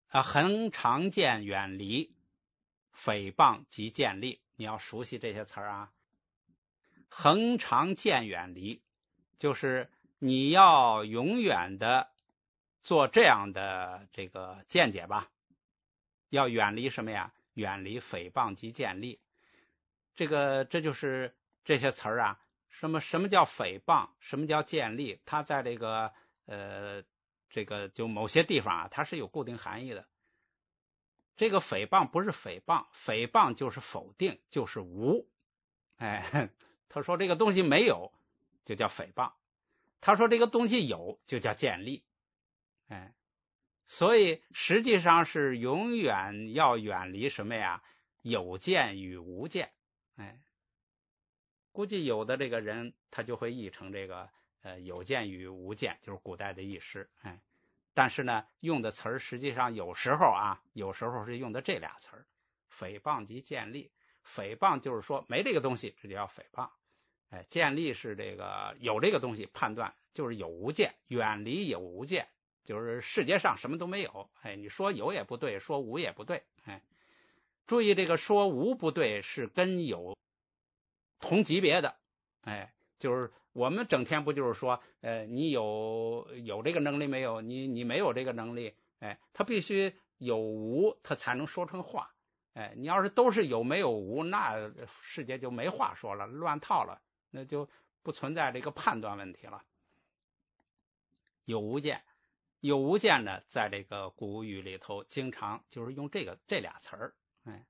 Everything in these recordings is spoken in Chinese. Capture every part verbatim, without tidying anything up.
啊，恒常见远离，诽谤及见利。你要熟悉这些词儿啊。恒常见远离，就是你要永远的做这样的这个见解吧，要远离什么呀？远离诽谤及见利。这个这就是这些词儿啊，什么什么叫诽谤，什么叫见利，它在这个呃这个就某些地方啊，它是有固定含义的。这个诽谤不是诽谤，诽谤就是否定，就是无。哎，他说这个东西没有，就叫诽谤；他说这个东西有，就叫见利。哎，所以实际上是永远要远离什么呀？有见与无见。哎，估计有的这个人他就会译成这个呃有见与无见，就是古代的译诗。哎，但是呢，用的词儿实际上有时候啊，有时候是用的这俩词儿，诽谤及见利。诽谤就是说没这个东西，这就叫诽谤。哎，见利是这个有这个东西，判断就是有无见，远离有无见，就是世界上什么都没有。哎，你说有也不对，说无也不对。哎，注意这个说无不对是跟有同级别的。哎，就是我们整天不就是说，呃，你有有这个能力没有？你你没有这个能力，哎，他必须有无，他才能说成话。哎，你要是都是有没有无，那世界就没话说了，乱套了，那就不存在这个判断问题了。有无见，有无见呢，在这个古语里头，经常就是用这个这俩词儿。哎，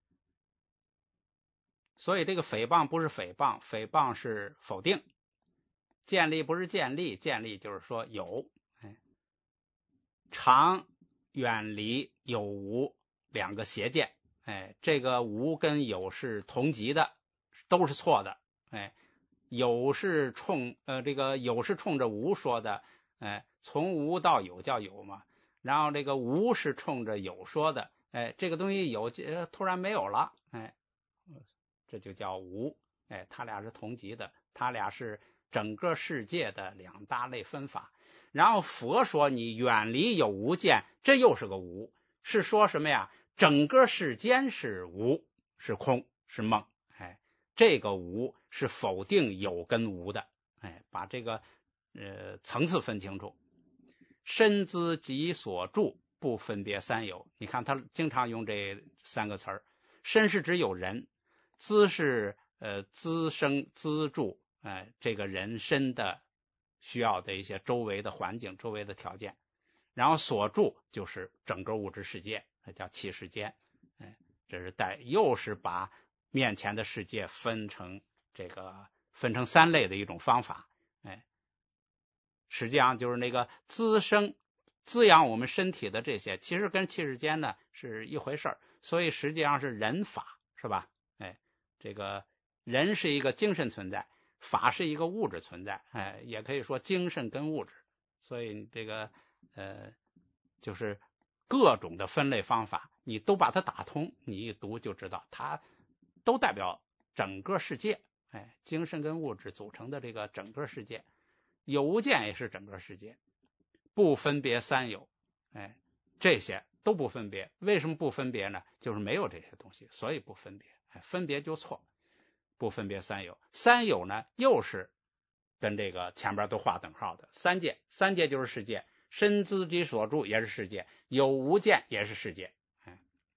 所以这个诽谤不是诽谤，诽谤是否定；见利不是见利，见利就是说有。哎，常远离有无两个邪见。哎，这个无跟有是同级的，都是错的。哎，有是冲呃这个有是冲着无说的。哎，从无到有叫有嘛，然后这个无是冲着有说的。哎，这个东西有突然没有了，哎，这就叫无。哎，它俩是同级的，它俩是整个世界的两大类分法。然后佛说你远离有无见，这又是个无，是说什么呀？整个世间是无，是空，是梦。哎，这个无是否定有跟无的。哎，把这个呃层次分清楚。身资己所住，不分别三有。你看他经常用这三个词儿。身是指有人，资是呃滋生资助，哎，这个人身的需要的一些周围的环境、周围的条件。然后所住就是整个物质世界，那叫气世间。哎，这是带又是把面前的世界分成这个分成三类的一种方法。哎，实际上就是那个滋生滋养我们身体的这些，其实跟气世间呢是一回事儿，所以实际上是人法，是吧？哎，这个人是一个精神存在，法是一个物质存在。哎，也可以说精神跟物质，所以这个呃，就是各种的分类方法，你都把它打通，你一读就知道，它都代表整个世界。哎，精神跟物质组成的这个整个世界，有无见也是整个世界，不分别三有。哎，这些都不分别。为什么不分别呢？就是没有这些东西，所以不分别。哎，分别就错，不分别三有。三有呢，又是跟这个前边都画等号的三界。三界就是世界，身资己所住也是世界，有无见也是世界。哎，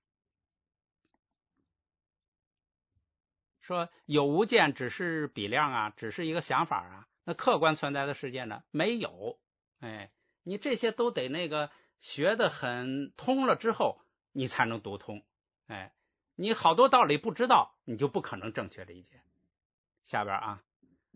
说有无见只是比量啊，只是一个想法啊，那客观存在的世界呢？没有。哎，你这些都得那个学得很通了之后，你才能读通。哎，你好多道理不知道，你就不可能正确理解。下边啊，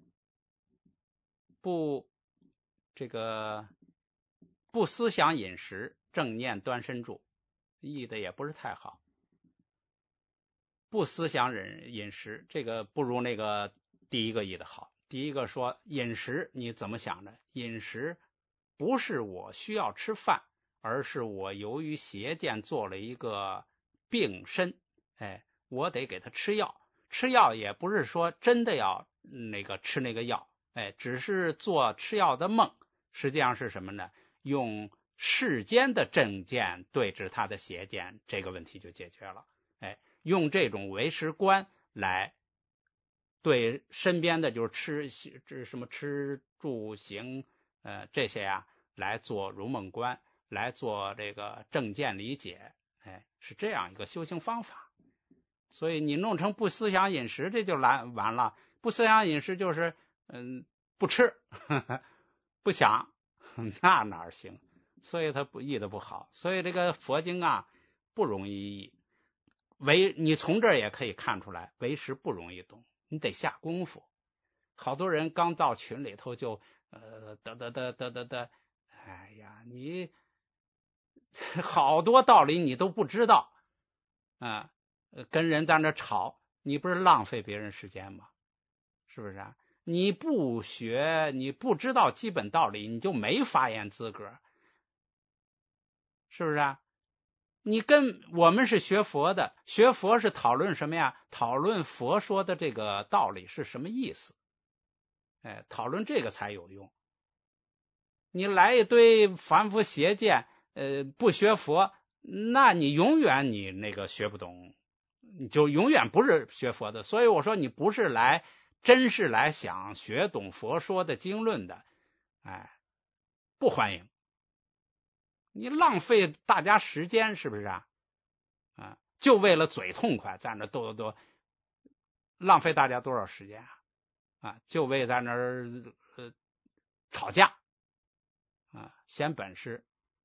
不这个不思想饮食，正念端身住，译的也不是太好。不思想饮饮食，这个不如那个第一个译的好。第一个说饮食你怎么想的？饮食不是我需要吃饭，而是我由于邪见做了一个病身。哎，我得给他吃药。吃药也不是说真的要那个吃那个药，哎，只是做吃药的梦。实际上是什么呢？用世间的正见对治他的邪见，这个问题就解决了。哎，用这种唯识观来对身边的就是吃这什么吃住行呃这些啊来做如梦观，来做这个正见理解，哎，是这样一个修行方法。所以你弄成不思想饮食，这就完完了。不思想饮食就是嗯不吃呵呵不想，那哪行？所以它不译的不好。所以这个佛经啊不容易译，唯你从这儿也可以看出来，唯识不容易懂，你得下功夫。好多人刚到群里头就呃得得得得得得，哎呀，你好多道理你都不知道啊。跟人在那吵，你不是浪费别人时间吗？是不是啊？你不学，你不知道基本道理，你就没发言资格，是不是啊？你跟我们是学佛的，学佛是讨论什么呀？讨论佛说的这个道理是什么意思？哎，讨论这个才有用。你来一堆凡夫邪见，呃，不学佛，那你永远你那个学不懂。你就永远不是学佛的。所以我说你不是来真是来想学懂佛说的经论的，哎，不欢迎。你浪费大家时间，是不是啊？啊，就为了嘴痛快，在那斗斗斗，浪费大家多少时间啊？啊，就为在那儿呃吵架啊，显本事。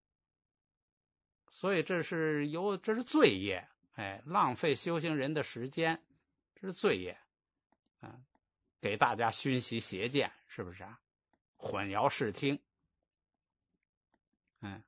所以这是有这是罪业。哎，浪费修行人的时间，这是罪业啊！给大家熏习邪见，是不是啊？混淆视听。嗯，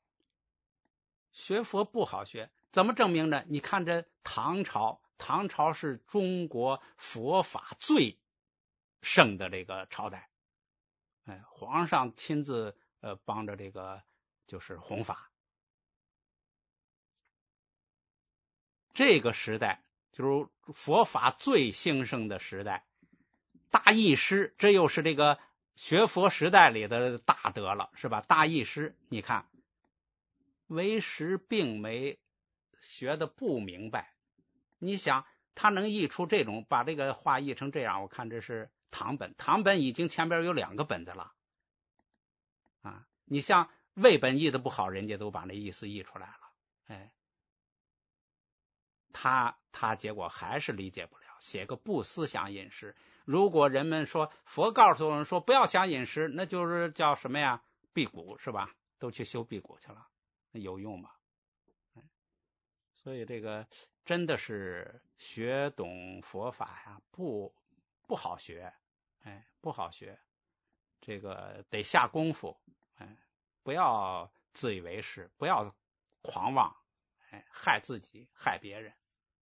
学佛不好学，怎么证明呢？你看这唐朝，唐朝是中国佛法最盛的这个朝代，哎，皇上亲自呃帮着这个就是弘法。这个时代就是佛法最兴盛的时代，大义师，这又是这个学佛时代里的大德了，是吧？大义师，你看唯识并没学的不明白。你想他能译出这种，把这个话译成这样，我看这是唐本，唐本已经前边有两个本子了啊。你像魏本译的不好，人家都把那意思译出来了，哎。他他结果还是理解不了，写个不思想饮食。如果人们说佛告诉我们说不要想饮食，那就是叫什么呀？辟谷是吧？都去修辟谷去了，那有用吗？所以这个真的是学懂佛法呀，不不好学，哎，不好学。这个得下功夫，哎，不要自以为是，不要狂妄，哎，害自己，害别人。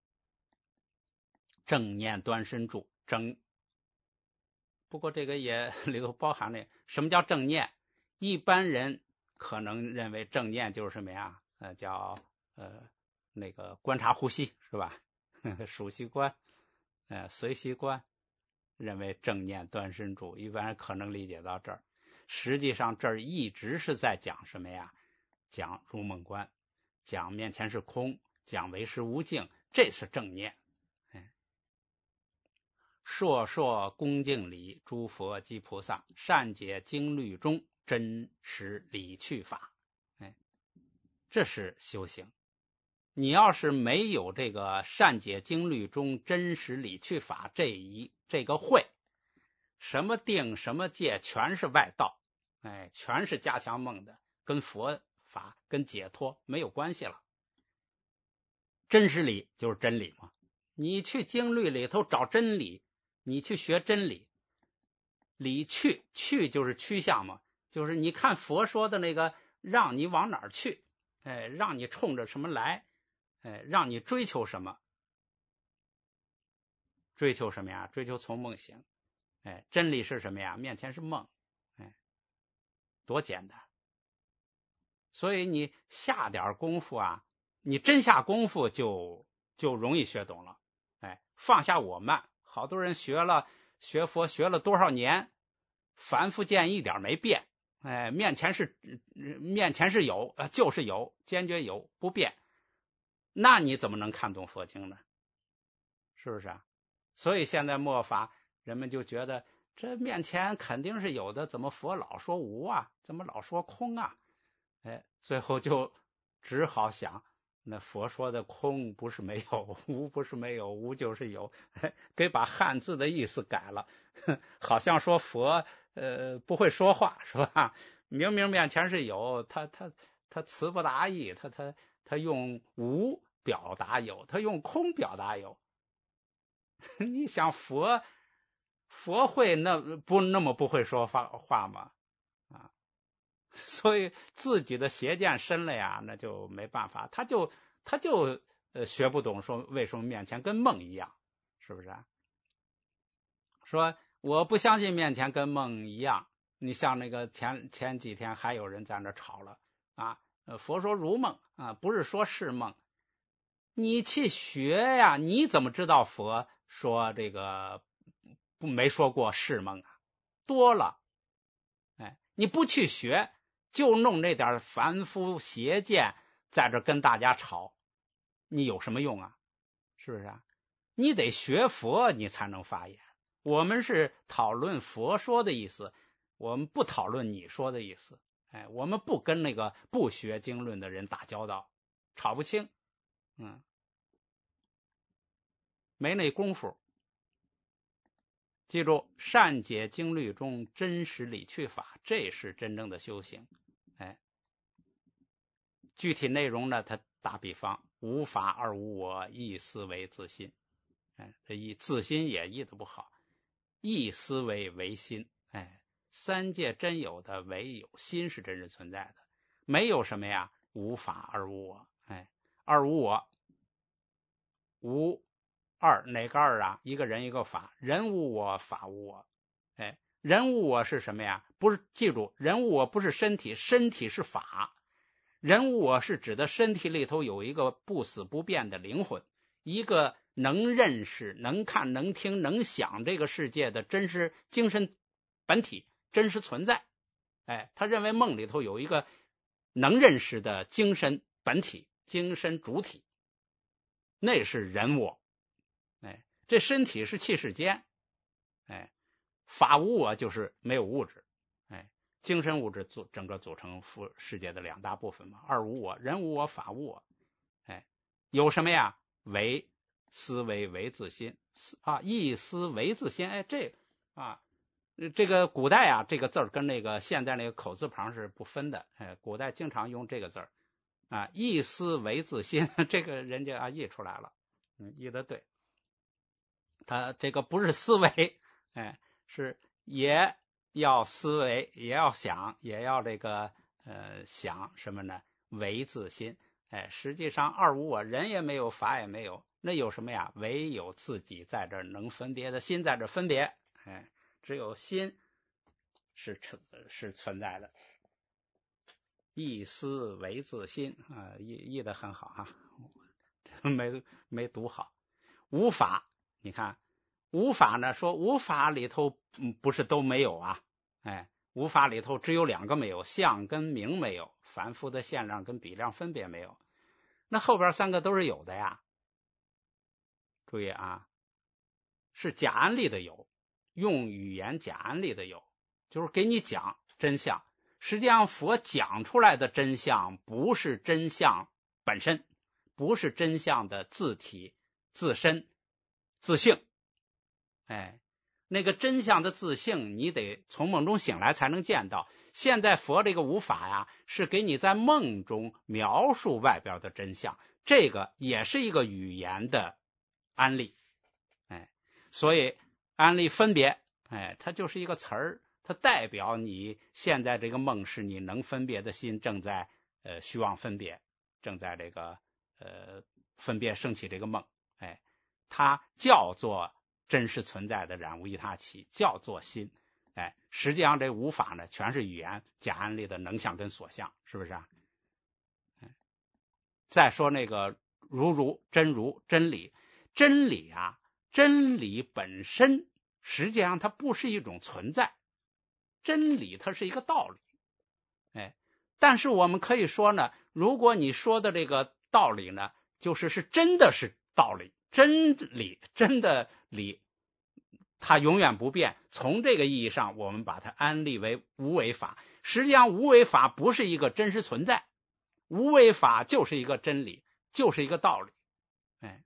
正念端身住，正不过这个也里头包含了什么叫正念。一般人可能认为正念就是什么呀？呃，叫呃那个观察呼吸是吧？数息观，呃随息观，认为正念端身住，一般人可能理解到这儿。实际上这儿一直是在讲什么呀？讲入梦观，讲面前是空，讲唯识无境，这是正念。烁烁恭敬礼，诸佛及菩萨，善解经律中真实理趣法。哎，这是修行。你要是没有这个善解经律中真实理趣法这一这个会，什么定什么戒全是外道，哎，全是加强梦的，跟佛法跟解脱没有关系了。真实理就是真理嘛，你去经律里头找真理，你去学真理，理去去就是趋向嘛，就是你看佛说的那个，让你往哪儿去，哎，让你冲着什么来，哎，让你追求什么，追求什么呀？追求从梦醒，哎，真理是什么呀？面前是梦，哎，多简单。所以你下点功夫啊，你真下功夫就就容易学懂了，哎，放下我慢。好多人学了学佛学了多少年，凡夫见一点没变， 哎，面前是面前是有，就是有，坚决有，不变。那你怎么能看懂佛经呢？是不是啊？所以现在末法人们就觉得这面前肯定是有的，怎么佛老说无啊？怎么老说空啊？哎，最后就只好想，那佛说的空不是没有，无不是没有，无就是有，给把汉字的意思改了，好像说佛呃不会说话，是吧？明明面前是有，他他他词不达意，他他他用无表达有，他用空表达有。你想佛佛会那不那么不会说话话吗？啊，所以自己的邪见深了呀，那就没办法，他就他就呃学不懂，说为什么面前跟梦一样，是不是啊？说我不相信面前跟梦一样。你像那个前前几天还有人在那吵了啊，佛说如梦啊，不是说是梦。你去学呀，你怎么知道佛说这个不没说过是梦啊？多了，哎，你不去学，就弄那点凡夫邪见，在这跟大家吵，你有什么用啊？是不是啊？你得学佛，你才能发言。我们是讨论佛说的意思，我们不讨论你说的意思。哎，我们不跟那个不学经论的人打交道，吵不清，嗯，没那功夫。记住，善解经律中真实理趣法，这是真正的修行。哎，具体内容呢，他打比方，无法而无我，亦思维自心。哎，这一自心也译得不好，亦思维为心。哎，三界真有的唯有心是真实存在的，没有什么呀，无法而无我。哎，二无我，无二哪个二啊？一个人一个法，人无我，法无我。哎，人无我是什么呀？不是，记住，人无我不是身体，身体是法。人无我是指的身体里头有一个不死不变的灵魂，一个能认识、能看、能听、能想这个世界的真实精神本体，真实存在。哎，他认为梦里头有一个能认识的精神本体、精神主体，那是人我。哎，这身体是气世间。哎，法无我就是没有物质。哎，精神物质组整个组成世界的两大部分嘛，二无我，人无我，法无我。哎，有什么呀？为思维为自心啊，一思为自心。哎，这啊，这个古代啊，这个字儿跟那个现在那个口字旁是不分的。哎，古代经常用这个字儿啊，一思为自心，这个人家啊译出来了，嗯，译的对。他这个不是思维，哎，是也要思维，也要想，也要这个呃想什么呢？为自心。哎，实际上二无我，人也没有，法也没有，那有什么呀？唯有自己在这能分别的心在这分别。哎，只有心是是存在的。一思为自心啊，译译得很好啊，没没读好。无法，你看。无法呢，说无法里头不是都没有啊？哎，无法里头只有两个没有，相跟名没有，凡夫的限量跟比量分别没有。那后边三个都是有的呀。注意啊，是假安利的有，用语言假安利的有，就是给你讲真相。实际上佛讲出来的真相不是真相本身，不是真相的自体、自身、自性。哎，那个真相的自性，你得从梦中醒来才能见到。现在佛这个无法呀，是给你在梦中描述外表的真相，这个也是一个语言的安利。哎，所以安利分别，哎，它就是一个词儿，它代表你现在这个梦是你能分别的心正在呃虚妄分别，正在这个呃分别升起这个梦。哎，它叫做真实存在的染无一他起，叫做心。哎，实际上这无法呢，全是语言假安利的能相跟所相，是不是啊？再说那个如如真如真理，真理啊，真理本身实际上它不是一种存在，真理它是一个道理。 但是我们可以说呢，如果你说的这个道理呢，就是是真的是道理，真理，真的理，它永远不变。从这个意义上，我们把它安立为无为法。实际上，无为法不是一个真实存在，无为法就是一个真理，就是一个道理。哎，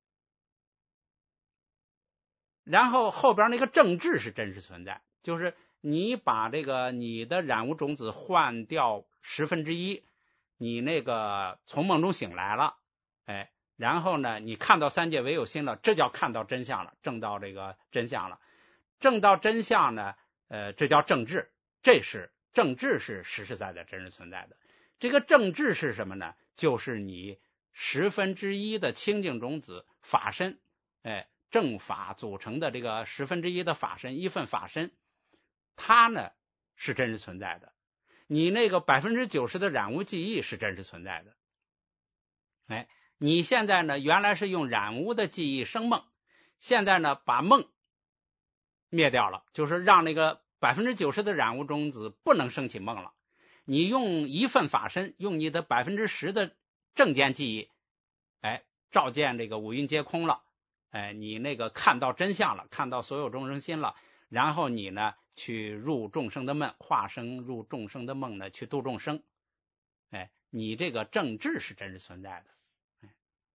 然后后边那个正智是真实存在，就是你把这个你的染污种子换掉十分之一，你那个从梦中醒来了，哎，然后呢，你看到三界唯有心了，这叫看到真相了，证到这个真相了。证到真相呢，呃，这叫正智，这是正智是实实在在真实存在的。这个正智是什么呢？就是你十分之一的清净种子法身，哎，正法组成的这个十分之一的法身，一份法身，它呢是真实存在的。你那个百分之九十的染污记忆是真实存在的。哎，你现在呢，原来是用染污的记忆生梦，现在呢把梦灭掉了，就是让那个百分之九十的染污种子不能升起梦了。你用一份法身，用你的百分之十的正见记忆，哎，照见这个五蕴皆空了，哎，你那个看到真相了，看到所有众生心了，然后你呢去入众生的梦，化生入众生的梦呢去度众生，哎，你这个正智是真实存在的，哎，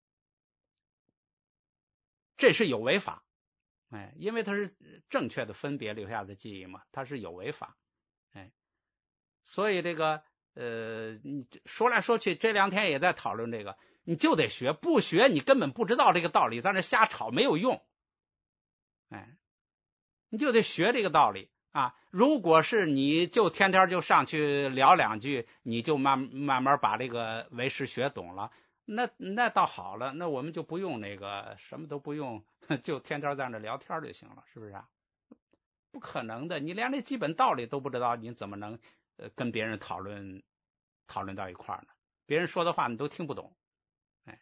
这是有为法。哎，因为它是正确的分别留下的记忆嘛，它是有为法，哎，所以这个呃，你说来说去，这两天也在讨论这个，你就得学，不学你根本不知道这个道理，在那瞎吵没有用，哎，你就得学这个道理啊。如果是你就天天就上去聊两句，你就慢慢慢把这个为师学懂了，那那倒好了，那我们就不用那个什么都不用。就天天在那聊天就行了，是不是啊？不可能的，你连那基本道理都不知道，你怎么能呃跟别人讨论讨论到一块儿呢？别人说的话你都听不懂。哎，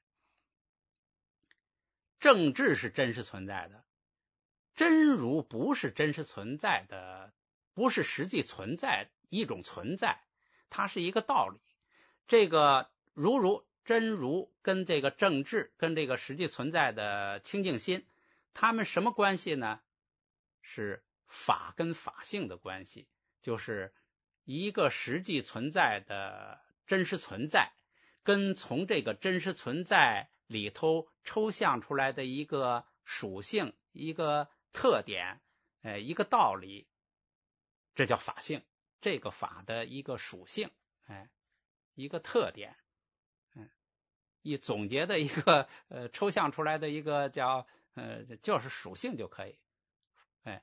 正智是真实存在的，真如不是真实存在的，不是实际存在一种存在，它是一个道理。这个如如真如跟这个正智跟这个实际存在的清净心，他们什么关系呢？是法跟法性的关系，就是一个实际存在的真实存在，跟从这个真实存在里头抽象出来的一个属性、一个特点、呃一个道理，这叫法性。这个法的一个属性，哎，一个特点，嗯，一总结的一个呃抽象出来的一个叫呃就是属性就可以。哎，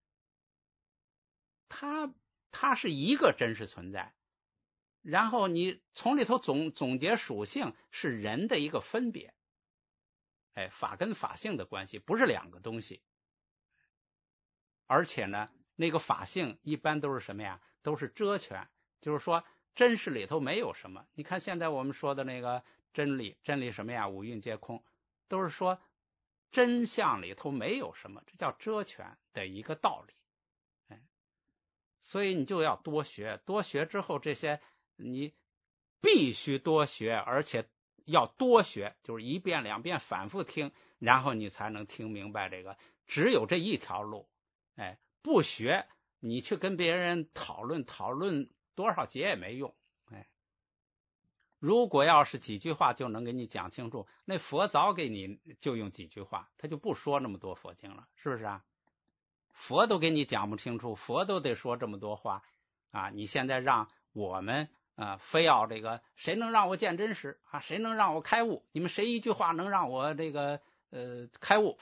它它是一个真实存在，然后你从里头总总结属性是人的一个分别，哎，法跟法性的关系不是两个东西，而且呢，那个法性一般都是什么呀？都是遮权，就是说真实里头没有什么。你看现在我们说的那个真理，真理什么呀？五蕴皆空，都是说真相里头没有什么，这叫遮权的一个道理。所以你就要多学，多学之后这些你必须多学，而且要多学，就是一遍两遍反复听，然后你才能听明白这个。只有这一条路，哎，不学你去跟别人讨论讨论多少节也没用，哎，如果要是几句话就能给你讲清楚，那佛早给你就用几句话，他就不说那么多佛经了，是不是啊？佛都给你讲不清楚，佛都得说这么多话啊！你现在让我们啊，非要这个谁能让我见真实啊？谁能让我开悟？你们谁一句话能让我这个呃开悟？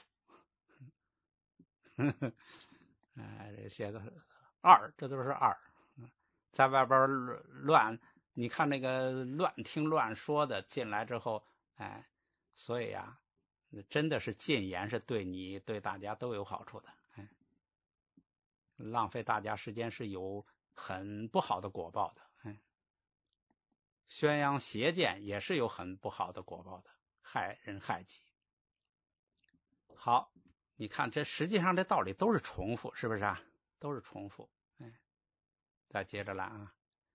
哎，这些个二，这都是二，在外边乱，你看那个乱听乱说的进来之后，哎，所以啊，真的是禁言是对你对大家都有好处的。浪费大家时间是有很不好的果报的，嗯，宣扬邪见也是有很不好的果报的，害人害己。好，你看这实际上这道理都是重复，是不是啊？都是重复。哎，再接着来啊。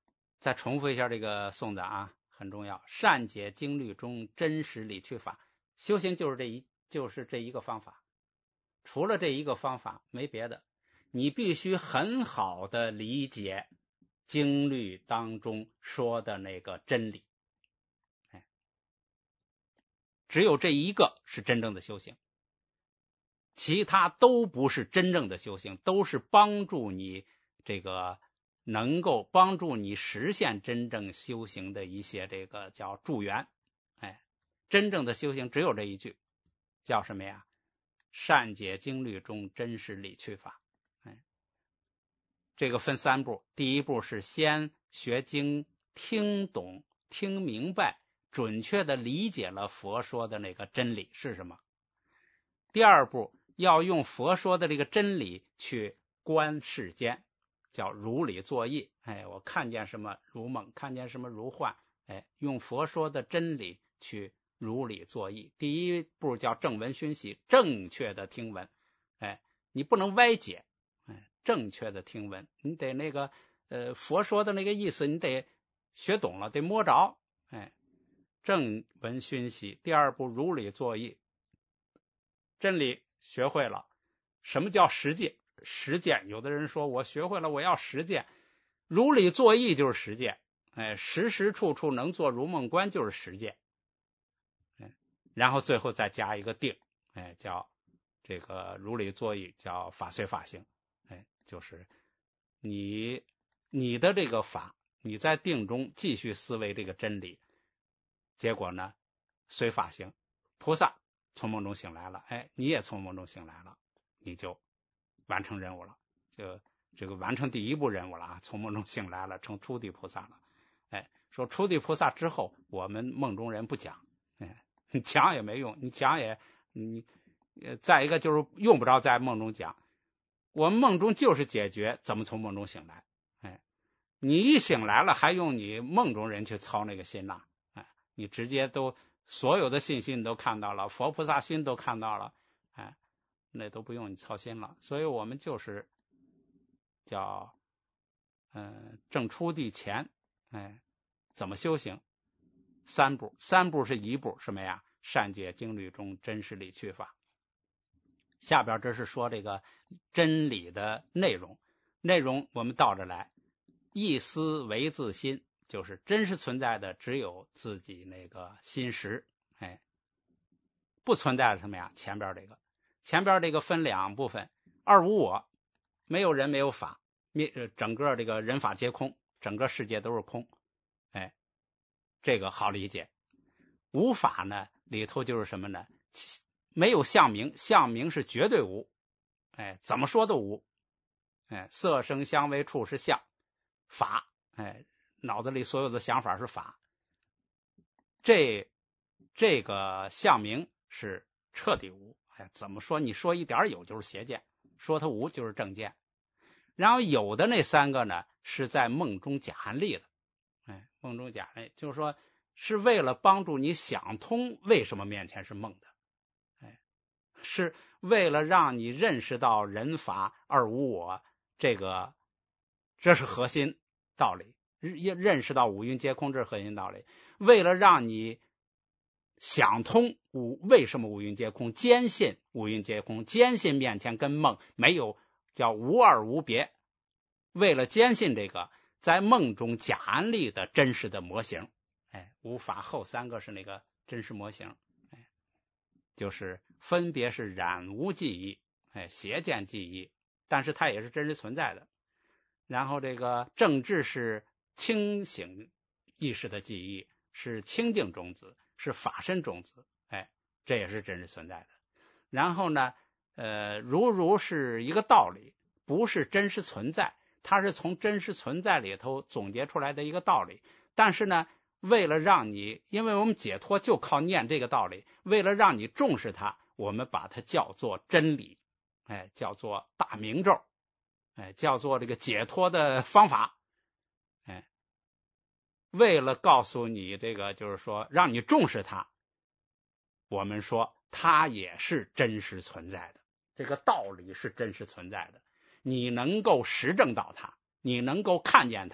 再重复一下这个颂赞啊，很重要。善解经律中真实理趣法，修行就是这一就是这一个方法，除了这一个方法没别的。你必须很好的理解经律当中说的那个真理，哎，只有这一个是真正的修行，其他都不是真正的修行，都是帮助你这个能够帮助你实现真正修行的一些这个叫助缘。哎，真正的修行只有这一句，叫什么呀？善解经律中真实理趣法。哎，这个分三步，第一步是先学经，听懂听明白，准确的理解了佛说的那个真理是什么。第二步要用佛说的这个真理去观世间，叫如理作意。哎，我看见什么如梦，看见什么如幻，哎，用佛说的真理去如理作意。第一步叫正闻熏习，正确的听闻，哎，你不能歪解，哎，正确的听闻，你得那个呃佛说的那个意思，你得学懂了，得摸着，哎，正闻熏习。第二步如理作意，真理学会了，什么叫实践？实践，有的人说我学会了，我要实践，如理作意就是实践，哎，时时处处能做如梦观就是实践，哎，然后最后再加一个定，哎，叫这个如理作意，叫法随法行，哎，就是你你的这个法，你在定中继续思维这个真理，结果呢随法行，菩萨从梦中醒来了，哎，你也从梦中醒来了，你就完成任务了，就这个完成第一步任务了啊！从梦中醒来了，成初地菩萨了。哎，说初地菩萨之后，我们梦中人不讲，哎，你讲也没用，你讲也你呃，再一个就是用不着在梦中讲，我们梦中就是解决怎么从梦中醒来。哎，你一醒来了，还用你梦中人去操那个心呐？哎，你直接都所有的信息你都看到了，佛菩萨心都看到了，哎。那都不用你操心了，所以我们就是叫嗯、呃、正出地前，哎，怎么修行？三步，三步是一步什么呀？善解经律中真实理趣法。下边这是说这个真理的内容，内容我们倒着来，一思为自心，就是真实存在的只有自己那个心识，哎，不存在的什么呀？前边这个。前边这个分两部分，二无我，没有人没有法，整个这个人法皆空，整个世界都是空，哎，这个好理解。无法呢里头就是什么呢？没有相名，相名是绝对无，哎，怎么说都无，哎，色声香味触是相，法，哎，脑子里所有的想法是法，这这个相名是彻底无。哎，怎么说？你说一点有就是邪见，说它无就是正见。然后有的那三个呢，是在梦中假含立的。哎，梦中假含立，就是说是为了帮助你想通为什么面前是梦的。哎，是为了让你认识到人法二无我，这个这是核心道理。认识到五蕴皆空，这是核心道理。为了让你想通五为什么五蕴皆空，坚信五蕴皆空，坚信面前跟梦没有叫无二无别，为了坚信这个，在梦中假安立的真实的模型，哎，无法后三个是那个真实模型，哎，就是分别是染污记忆，哎，邪见记忆，但是它也是真实存在的。然后这个正智是清醒意识的记忆，是清净种子，是法身种子，哎，这也是真实存在的。然后呢，呃，如如是一个道理，不是真实存在，它是从真实存在里头总结出来的一个道理。但是呢，为了让你，因为我们解脱就靠念这个道理，为了让你重视它，我们把它叫做真理，哎，叫做大明咒，哎，叫做这个解脱的方法，哎。为了告诉你这个，就是说让你重视它，我们说它也是真实存在的，这个道理是真实存在的，你能够实证到它，你能够看见它，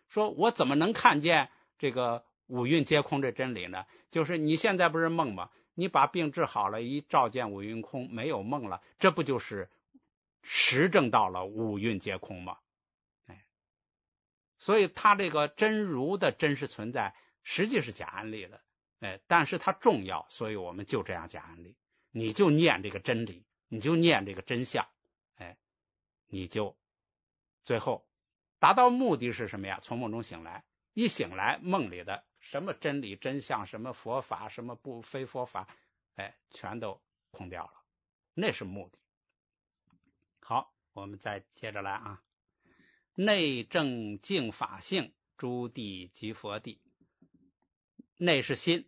说我怎么能看见这个五蕴皆空这真理呢？就是你现在不是梦吗？你把病治好了，一照见五蕴空，没有梦了，这不就是实证到了五蕴皆空吗？哎，所以他这个真如的真实存在实际是假案例的，哎，但是它重要，所以我们就这样假案例。你就念这个真理，你就念这个真相，哎，你就最后达到目的是什么呀？从梦中醒来，一醒来，梦里的什么真理真相，什么佛法，什么不非佛法，哎，全都空掉了，那是目的。好，我们再接着来啊。内正净法性，诸地即佛地。内是心，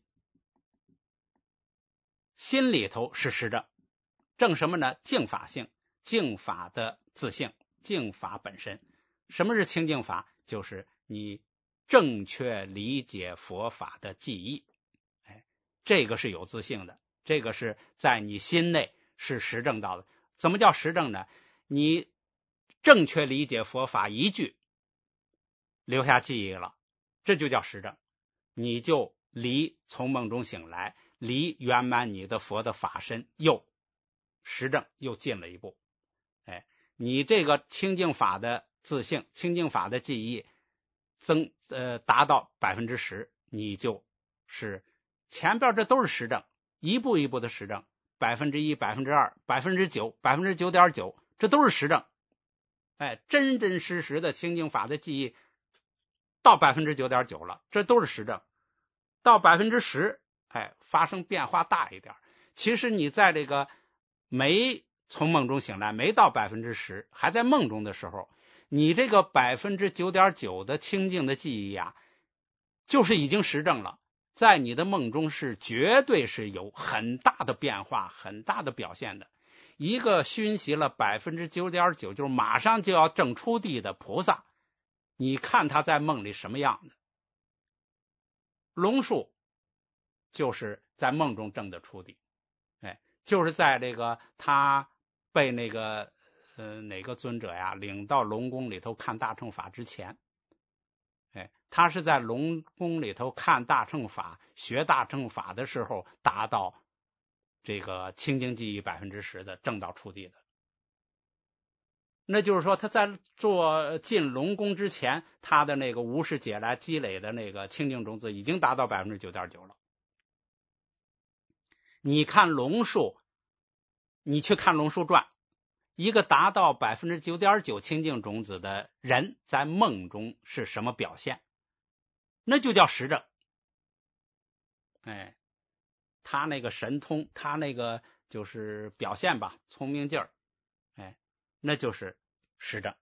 心里头是实证，证什么呢？净法性，净法的自性，净法本身。什么是清净法？就是你正确理解佛法的记忆，哎，这个是有自性的，这个是在你心内是实证到的。怎么叫实证呢？你正确理解佛法一句，留下记忆了，这就叫实证，你就离从梦中醒来，离圆满你的佛的法身又实证又进了一步。哎，你这个清净法的自性，清净法的记忆增呃达到百分之十，你就是前边这都是实证，一步一步的实证，百分之一、百分之二、百分之九、百分之九点九，这都是实证。哎，真真实实的清净法的记忆到百分之九点九了，这都是实证。到百分之十，哎，发生变化大一点。其实你在这个没从梦中醒来，没到百分之十，还在梦中的时候，你这个百分之九点九的清净的记忆呀、啊，就是已经实证了，在你的梦中是绝对是有很大的变化、很大的表现的。一个熏习了百分之九点九，就是马上就要证出地的菩萨，你看他在梦里什么样的？龙树就是在梦中证的出地，哎，就是在这个他被那个呃哪个尊者呀领到龙宫里头看大乘法之前，哎，他是在龙宫里头看大乘法、学大乘法的时候，达到这个清净记忆百分之十的证到出地的。那就是说，他在做进龙宫之前，他的那个无始劫来积累的那个清净种子已经达到百分之九点九了。你看龙树，你去看龙树传，一个达到百分之九点九清净种子的人，在梦中是什么表现？那就叫实证。哎，他那个神通，他那个就是表现吧，聪明劲儿，哎，那就是实证。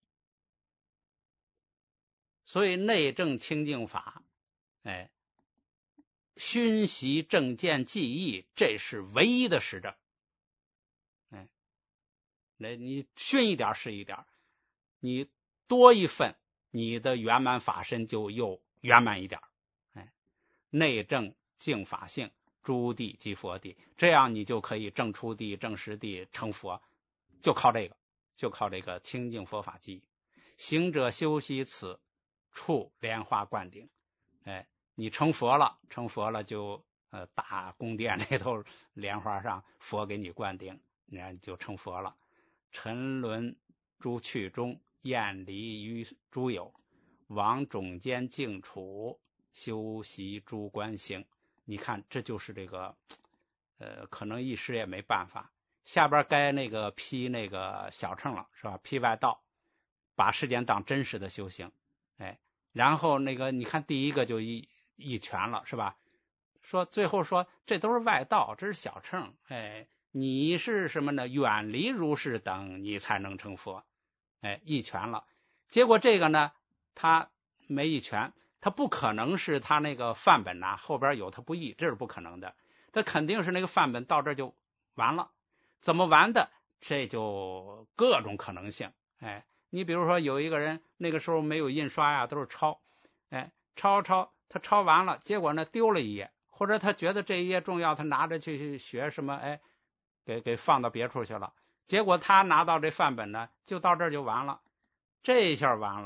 所以内证清净法，哎，熏习正见记忆，这是唯一的实证。哎，那你熏一点是一点，你多一份，你的圆满法身就又圆满一点。哎，内证净法性，诸地即佛地，这样你就可以证出地、证实地、成佛，就靠这个，就靠这个清净佛法记忆。行者修习此处莲花灌顶，哎，你成佛了，成佛了就呃大宫殿里头莲花上佛给你灌顶，你就成佛了。沉沦诸趣中，厌离于诸有，往种间静处，修习诸观行。你看，这就是这个呃，可能一时也没办法。下边该那个批那个小乘了，是吧？批外道，把世间当真实的修行，哎，然后那个你看第一个就一一拳了，是吧？说最后说这都是外道，这是小乘，哎，你是什么呢？远离如是等，你才能成佛，哎，一拳了。结果这个呢，他没一拳，他不可能是他那个范本呐、啊，后边有他不译，这是不可能的。他肯定是那个范本到这就完了，怎么完的？这就各种可能性，哎。你比如说有一个人那个时候没有印刷呀，都是抄，哎，抄抄他抄完了，结果呢丢了一页，或者他觉得这一页重要，他拿着去学什么，哎，给给放到别处去了，结果他拿到这范本呢，就到这儿就完了，这一下完了，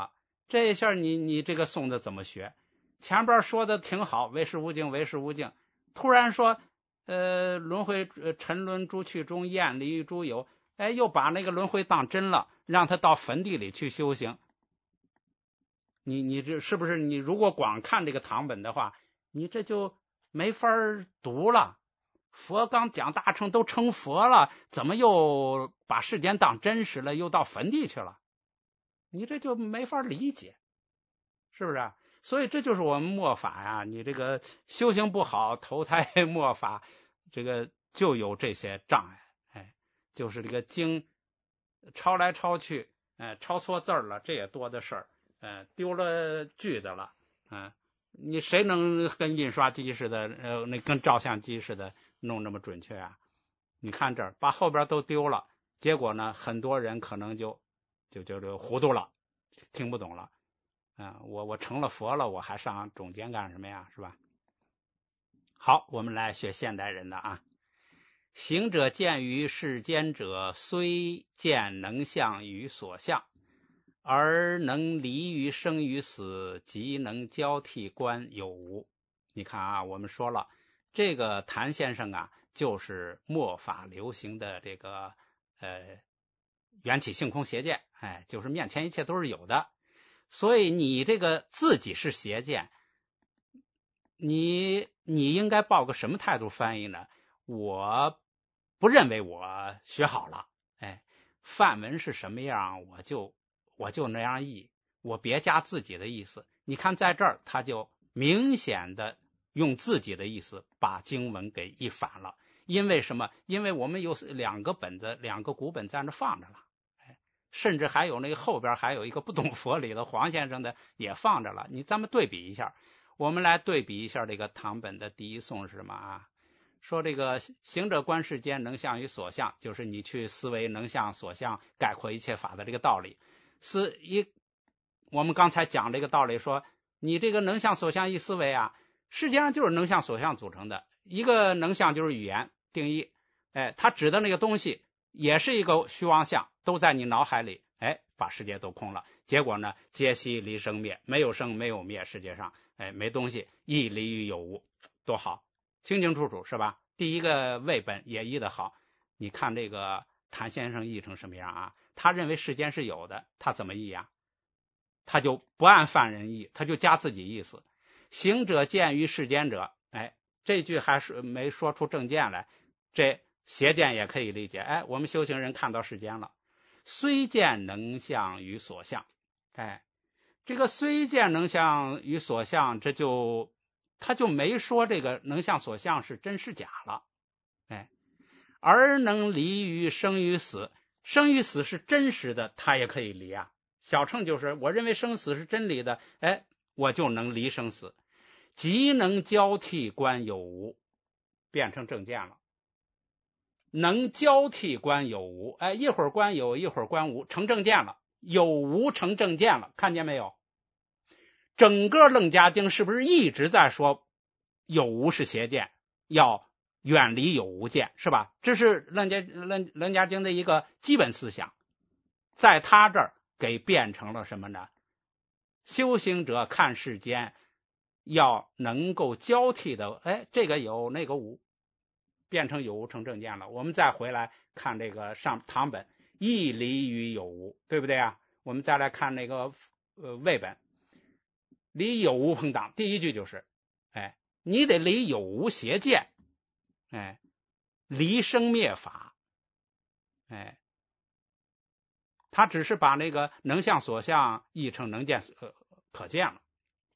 这一下你你这个诵的怎么学？前边说的挺好，为时无境，为时无境，突然说呃轮回呃沉沦诸趣中，厌离于诸有，哎，又把那个轮回当真了，让他到坟地里去修行。你你这是不是你如果光看这个堂本的话，你这就没法读了。佛刚讲大乘都成佛了，怎么又把世间当真实了，又到坟地去了？你这就没法理解，是不是？所以这就是我们末法呀，你这个修行不好，投胎末法，这个就有这些障碍。哎，就是这个经抄来抄去，哎，抄错字了，这也多的事儿。呃，丢了句子了，嗯、呃，你谁能跟印刷机似的，呃，那跟照相机似的弄那么准确啊？你看这儿把后边都丢了，结果呢，很多人可能就就就就糊涂了，听不懂了。啊、呃，我我成了佛了，我还上总监干什么呀？是吧？好，我们来学现代人的啊。行者见于世间者，虽见能相与所相，而能离于生与死，即能交替观有无。你看啊，我们说了，这个谭先生啊，就是末法流行的这个呃缘起性空邪见，哎，就是面前一切都是有的。所以你这个自己是邪见，你你应该抱个什么态度翻译呢？我不认为我学好了，哎，梵文是什么样，我就我就那样译，我别加自己的意思。你看在这儿，他就明显的用自己的意思把经文给译反了。因为什么？因为我们有两个本子，两个古本在那放着了，哎，甚至还有那个后边还有一个不懂佛理的黄先生的也放着了。你咱们对比一下，我们来对比一下这个唐本的第一颂是什么啊？说这个行者观世间，能相与所相，就是你去思维能相所相，概括一切法的这个道理。是一，我们刚才讲这个道理，说你这个能相所相一思维啊，世界上就是能相所相组成的。一个能相就是语言定义，哎，它指的那个东西也是一个虚妄相，都在你脑海里，哎，把世界都空了。结果呢，皆悉离生灭，没有生没有灭，世界上哎没东西，亦离于有无，多好，清清楚楚，是吧？第一个魏本也译得好。你看这个谭先生译成什么样啊？他认为世间是有的，他怎么译啊？他就不按梵人译，他就加自己意思。行者见于世间者，哎，这句还是没说出正见来，这邪见也可以理解。哎，我们修行人看到世间了，虽见能相与所相，哎，这个虽见能相与所相，这就他就没说这个能相所相是真是假了，哎，而能离于生与死，生与死是真实的，他也可以离啊。小乘就是我认为生死是真理的，哎，我就能离生死，即能交替观有无，变成正见了。能交替观有无，哎，一会儿观有，一会儿观无，成正见了，有无成正见了，看见没有？整个楞伽经是不是一直在说有无是邪见，要远离有无见，是吧？这是楞伽楞楞伽经的一个基本思想，在他这儿给变成了什么呢？修行者看世间要能够交替的，哎，这个有那个无，变成有无成正见了。我们再回来看这个上唐本，亦离于有无，对不对啊？我们再来看那个呃魏本，离有无朋党，第一句就是，哎，你得离有无邪见，哎，离生灭法，哎，他只是把那个能相所相译成能见呃可见了，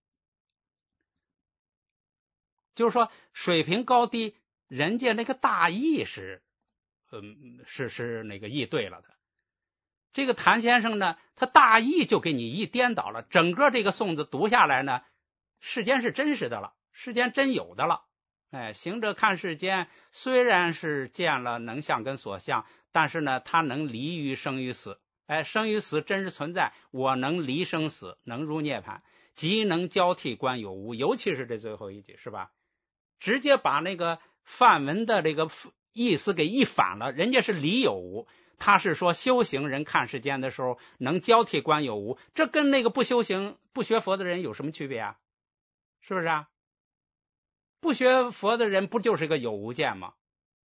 就是说水平高低，人家那个大意是，嗯，是是那个译对了的。这个谭先生呢，他大意就给你译颠倒了，整个这个颂子读下来呢，世间是真实的了，世间真有的了。哎，行者看世间，虽然是见了能相跟所相，但是呢，他能离于生与死。哎，生与死真实存在，我能离生死，能入涅槃，即能交替观有无。尤其是这最后一句，是吧？直接把那个梵文的这个意思给译反了，人家是离有无， 他是说修行人看世间的时候能交替观有无，这跟那个不修行不学佛的人有什么区别啊？是不是啊？不学佛的人不就是个有无见吗？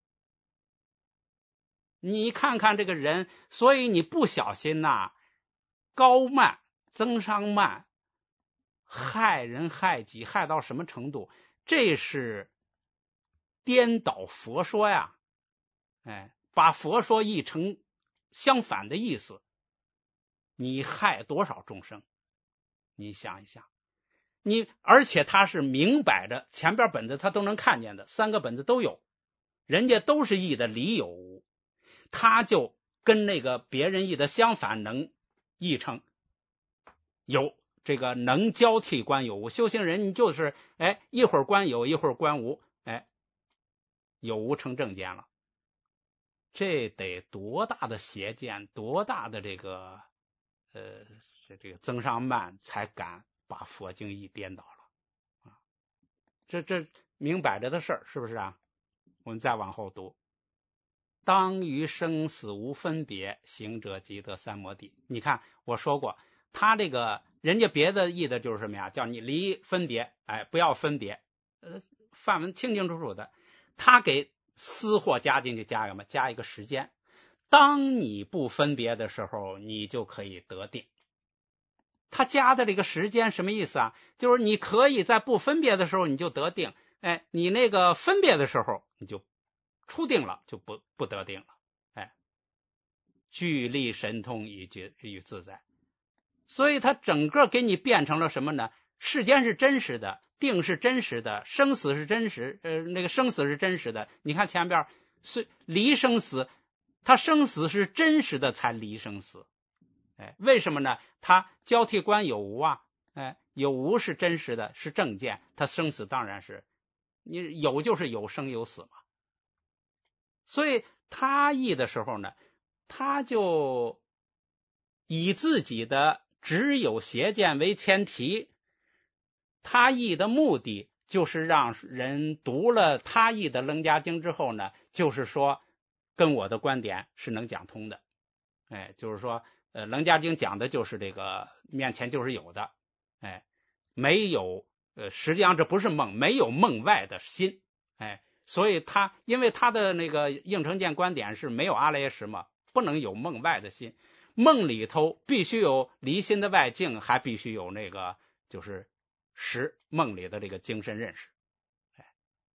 你看看这个人，所以你不小心呐、啊，高慢增上慢，害人害己，害到什么程度？这是颠倒佛说呀！哎，把佛说译成相反的意思，你害多少众生？你想一想，你而且他是明摆着，前边本子他都能看见的，三个本子都有，人家都是译的理有无，他就跟那个别人译的相反，能译成有这个能交替观有无。修行人你就是哎一会儿观有，一会儿观无，哎有无成正见了。这得多大的邪见，多大的这个呃这个增上慢，才敢把佛经义颠倒了啊！这这明摆着的事儿，是不是啊？我们再往后读，当于生死无分别，行者即得三摩地。你看我说过，他这个人家别的意的就是什么呀？叫你离分别，哎，不要分别，呃，范文清清楚楚的。他给私货加进去，加什么？加一个时间。当你不分别的时候，你就可以得定。他加的这个时间什么意思啊？就是你可以在不分别的时候你就得定，哎，你那个分别的时候你就出定了，就不不得定了。哎，具力神通以觉与自在。所以他整个给你变成了什么呢？世间是真实的，定是真实的，生死是真实，呃，那个生死是真实的。你看前边是离生死，他生死是真实的才离生死。哎，为什么呢？他交替观有无啊，哎，有无是真实的，是正见，他生死当然是，你有就是有生有死嘛。所以他译的时候呢，他就以自己的只有邪见为前提，他译的目的就是让人读了他译的《楞伽经》之后呢，就是说跟我的观点是能讲通的。哎，就是说呃，《楞伽经》讲的就是这个面前就是有的，哎，没有呃，实际上这不是梦，没有梦外的心，哎，所以他因为他的那个应成见观点是没有阿赖耶识嘛，不能有梦外的心，梦里头必须有离心的外境，还必须有那个就是识梦里的这个精神认识，哎，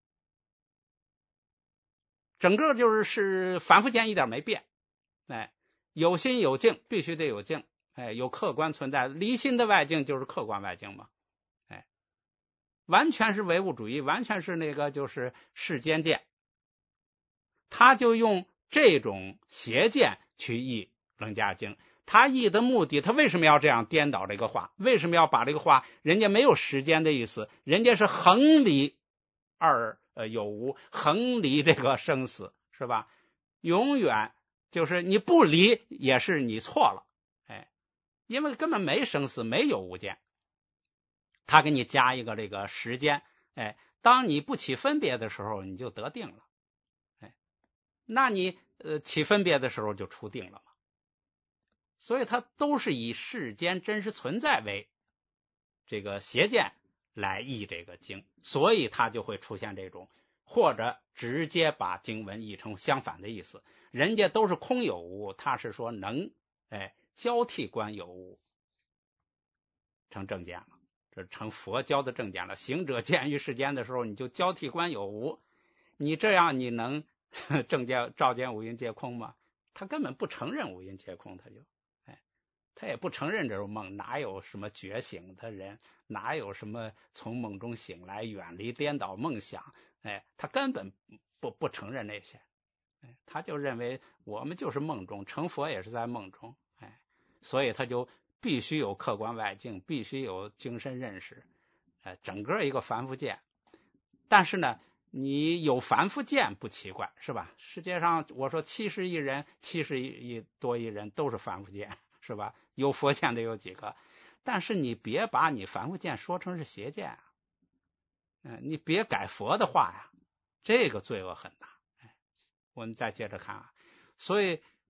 整个就是是凡夫见一点没变，哎。有心有境必须得有境，哎，有客观存在，离心的外境就是客观外境嘛，哎，完全是唯物主义，完全是那个就是世间见，他就用这种邪见去译《楞伽经》，他译的目的，他为什么要这样颠倒这个话？为什么要把这个话？人家没有时间的意思，人家是横离二呃有无，横离这个生死，是吧？永远。就是你不离也是你错了，哎，因为根本没生死，没有无间，他给你加一个这个时间，哎，当你不起分别的时候，你就得定了，哎，那你呃起分别的时候就出定了嘛。所以它都是以世间真实存在为这个邪见来译这个经，所以它就会出现这种或者直接把经文译成相反的意思。人家都是空有无，他是说能哎交替观有无，成正见了，这成佛教的正见了。行者见于世间的时候，你就交替观有无，你这样你能正见照见五蕴皆空吗？他根本不承认五蕴皆空，他就哎，他也不承认这种梦，哪有什么觉醒的人，哪有什么从梦中醒来，远离颠倒梦想，哎，他根本不不承认那些。他就认为我们就是梦中，成佛也是在梦中，哎，所以他就必须有客观外境，必须有精神认识，哎，整个一个凡夫见。但是呢，你有凡夫见不奇怪，是吧？世界上我说七十亿人，七十亿多亿人都是凡夫见，是吧？有佛见的有几个？但是你别把你凡夫见说成是邪见啊，嗯，你别改佛的话呀，这个罪恶很大。我们再接着看啊，所以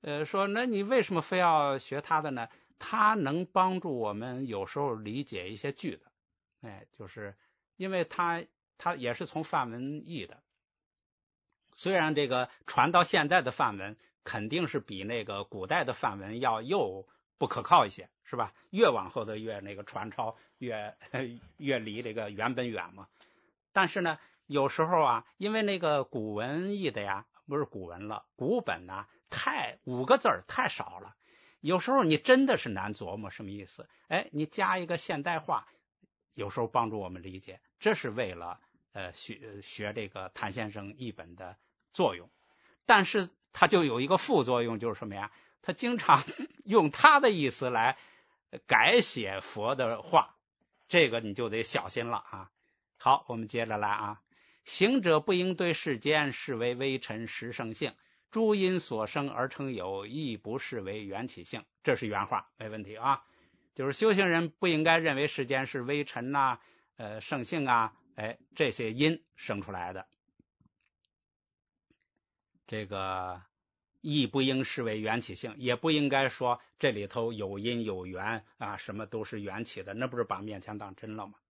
呃，说那你为什么非要学他的呢？他能帮助我们有时候理解一些句子，哎，就是因为他他也是从范文译的，虽然这个传到现在的范文肯定是比那个古代的范文要又不可靠一些，是吧？越往后的越那个传抄越越离这个原本远嘛。但是呢，有时候啊，因为那个古文译的呀，不是古文了，古本啊，太五个字儿太少了，有时候你真的是难琢磨什么意思。哎，你加一个现代化，有时候帮助我们理解，这是为了呃学学这个谭先生译本的作用。但是它就有一个副作用，就是什么呀？他经常用他的意思来改写佛的话，这个你就得小心了啊。好，我们接着来啊。行者不应对世间，是为微尘实生性。诸因所生而成有，亦不是为缘起性。这是原话，没问题啊。就是修行人不应该认为世间是微尘呐、呃圣性啊，哎，这些因生出来的。这个亦不应视为缘起性，也不应该说这里头有因有缘啊，什么都是缘起的，那不是把面前当真了吗？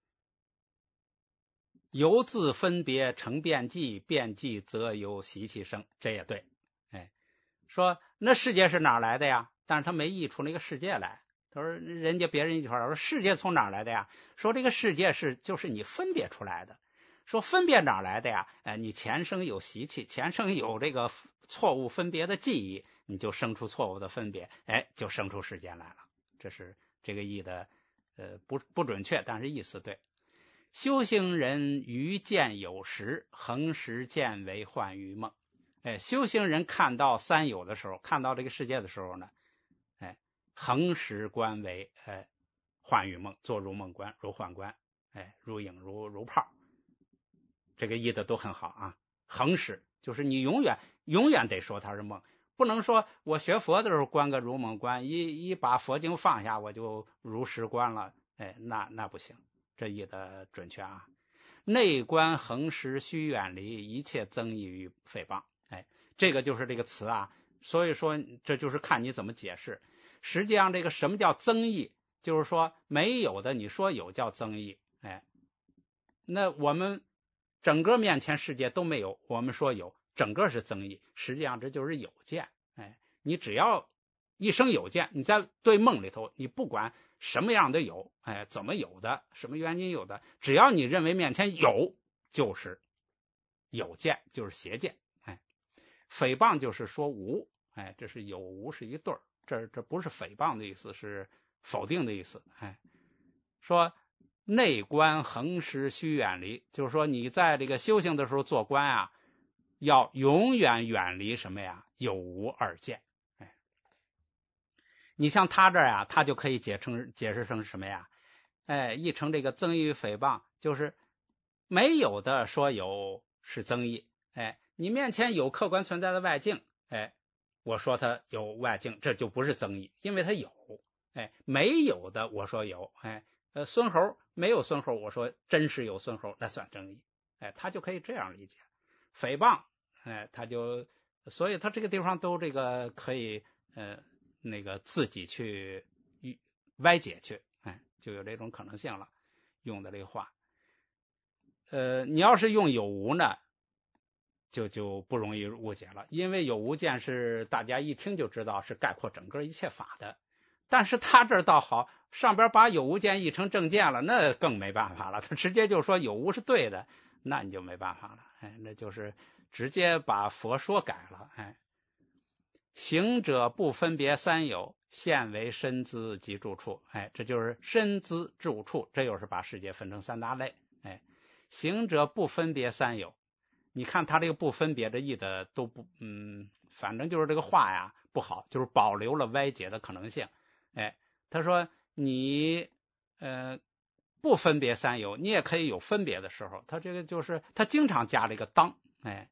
由自分别成变计，变计则由习气生，这也对。哎，说那世界是哪来的呀？但是他没译出那个世界来。他说人家别人一句话说世界从哪来的呀？说这个世界是就是你分别出来的。说分别哪来的呀？哎，你前生有习气，前生有这个错误分别的记忆，你就生出错误的分别，哎，就生出世间来了。这是这个译的，呃，不不准确，但是意思对。修行人于见有时，恒时见为幻于梦。哎，修行人看到三有的时候，看到这个世界的时候呢，哎，恒时观为哎幻于梦，做如梦观、如幻观，哎，如影如如泡。这个译的都很好啊。恒时就是你永远永远得说它是梦，不能说我学佛的时候观个如梦观，一一把佛经放下我就如实观了，哎，那那不行。这译的准确啊。内观恒时须远离，一切增益于诽谤。哎，这个就是这个词啊。所以说这就是看你怎么解释。实际上这个什么叫增益，就是说没有的你说有叫增益。哎，那我们整个面前世界都没有，我们说有，整个是增益，实际上这就是有见。哎，你只要一生有见，你在对梦里头，你不管什么样的有，哎，怎么有的，什么原因有的，只要你认为面前有，就是有见，就是邪见。哎，诽谤就是说无，哎，这是有无是一对儿，这这不是诽谤的意思，是否定的意思。哎，说内观恒时须远离，就是说你在这个修行的时候做观啊，要永远远离什么呀？有无二见。哎，你像他这呀、啊，他就可以解成解释成什么呀？哎，译成这个增益诽谤，就是没有的说有是增益。哎，你面前有客观存在的外境，哎，我说它有外境，这就不是增益，因为它有。哎，没有的我说有，哎，呃，孙猴没有孙猴，我说真是有孙猴，那算增益。哎，他就可以这样理解。诽谤，哎，他就所以他这个地方都这个可以呃那个自己去歪解去，哎，就有这种可能性了。用的这个话，呃，你要是用有无呢，就就不容易误解了，因为有无见是大家一听就知道是概括整个一切法的。但是他这倒好，上边把有无见译成正见了，那更没办法了。他直接就说有无是对的，那你就没办法了。哎，那就是直接把佛说改了。哎，行者不分别三有，现为身资及住处。哎，这就是身资住处，这又是把世界分成三大类。哎，行者不分别三有，你看他这个不分别的译的都不，嗯，反正就是这个话呀不好，就是保留了歪解的可能性。哎，他说你呃不分别三有，你也可以有分别的时候。他这个就是他经常加了一个当。哎，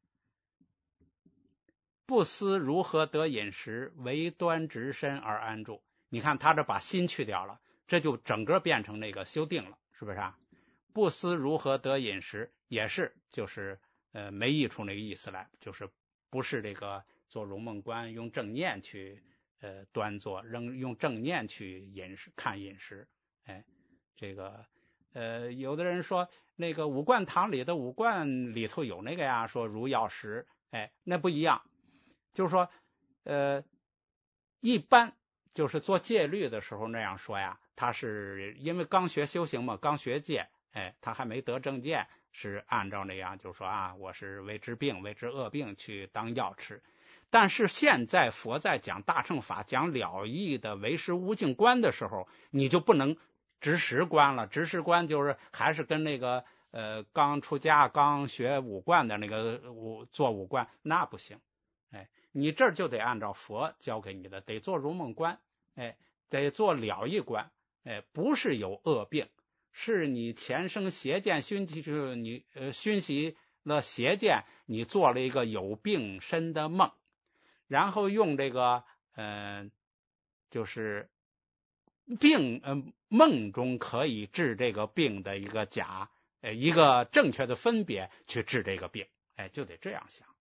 不思如何得饮食，唯端直身而安住。你看他这把心去掉了，这就整个变成那个修定了，是不是啊？不思如何得饮食，也是就是呃没译出那个意思来，就是不是这个做如梦观，用正念去呃端坐，仍用正念去饮食看饮食。哎，这个呃有的人说那个五贯堂里的五贯里头有那个呀，说如药食，哎，那不一样。就是说呃一般就是做戒律的时候那样说呀，他是因为刚学修行嘛，刚学戒，哎，他还没得正见，是按照那样就是说啊，我是为治病为治恶病去当药吃。但是现在佛在讲大乘法讲了义的唯识无尽观的时候，你就不能执实观了，执实观就是还是跟那个呃刚出家刚学五观的那个五做五观那不行。哎，你这儿就得按照佛教给你的，得做如梦观，哎，得做了义观，哎，不是有恶病，是你前生邪见熏习，就是你呃熏习了邪见，你做了一个有病身的梦，然后用这个呃就是病呃梦中可以治这个病的一个假呃一个正确的分别去治这个病，哎，就得这样想。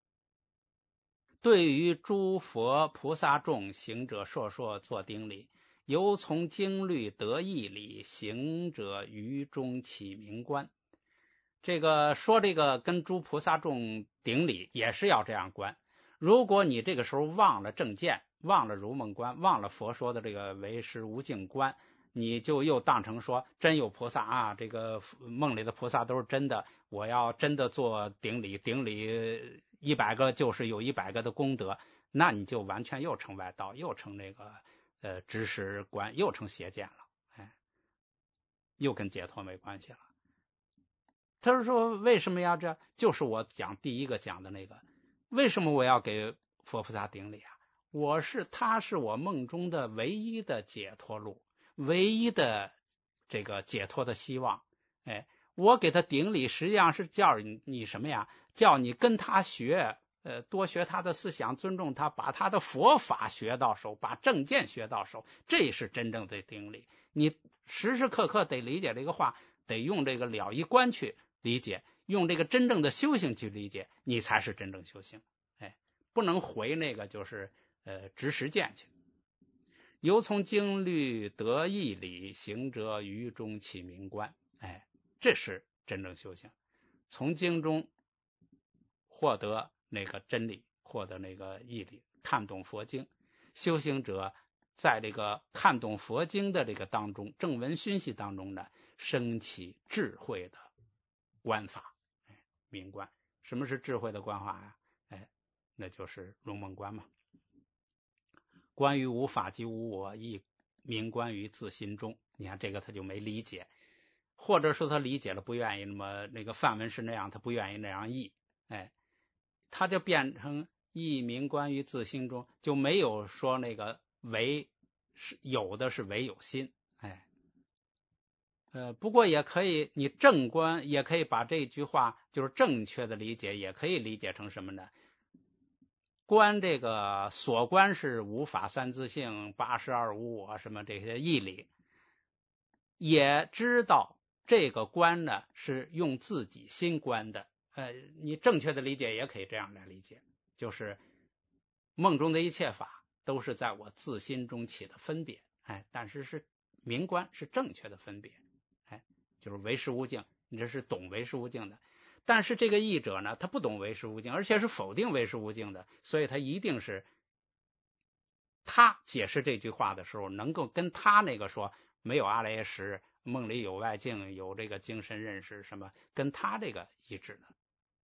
对于诸佛菩萨众行者烁烁作顶礼，由从经律得义理，行者于中起名观。这个说这个跟诸菩萨众顶礼也是要这样观。如果你这个时候忘了正见，忘了如梦观，忘了佛说的这个唯识无尽观，你就又当成说真有菩萨啊，这个梦里的菩萨都是真的，我要真的做顶礼，顶礼一百个就是有一百个的功德，那你就完全又成外道，又成那个呃知识观，又成邪见了，哎，又跟解脱没关系了。他是说为什么要这？就是我讲第一个讲的那个，为什么我要给佛菩萨顶礼啊？我是他是我梦中的唯一的解脱路，唯一的这个解脱的希望。哎，我给他顶礼，实际上是叫你你什么呀？叫你跟他学，呃，多学他的思想，尊重他，把他的佛法学到手，把正见学到手，这是真正的顶礼。你时时刻刻得理解这个话，得用这个了义观去理解，用这个真正的修行去理解，你才是真正修行。哎，不能回那个就是呃执实践去。由从经律得义理，行者于中起名观。哎，这是真正修行。从经中获得那个真理，获得那个义理，看懂佛经。修行者在这个看懂佛经的这个当中，正文熏习当中呢，升起智慧的观法，哎，明观。什么是智慧的观法呀？哎，那就是如梦观嘛。关于无法即无我，亦明观于自心中。你看这个他就没理解，或者说他理解了不愿意那么那个范文是那样，他不愿意那样译，哎，他就变成一明观于自心中，就没有说那个唯是有的是唯有心，哎，呃，不过也可以，你正观也可以把这句话就是正确的理解，也可以理解成什么呢？观这个所观是无法三自性、八十二无我什么这些义理，也知道这个观呢是用自己心观的。呃，你正确的理解也可以这样来理解，就是梦中的一切法都是在我自心中起的分别，哎，但是是明观是正确的分别，哎，就是唯识无境，你这是懂唯识无境的。但是这个译者呢，他不懂唯识无境，而且是否定唯识无境的，所以他一定是他解释这句话的时候，能够跟他那个说没有阿赖耶识，梦里有外境，有这个精神认识什么，跟他这个一致的。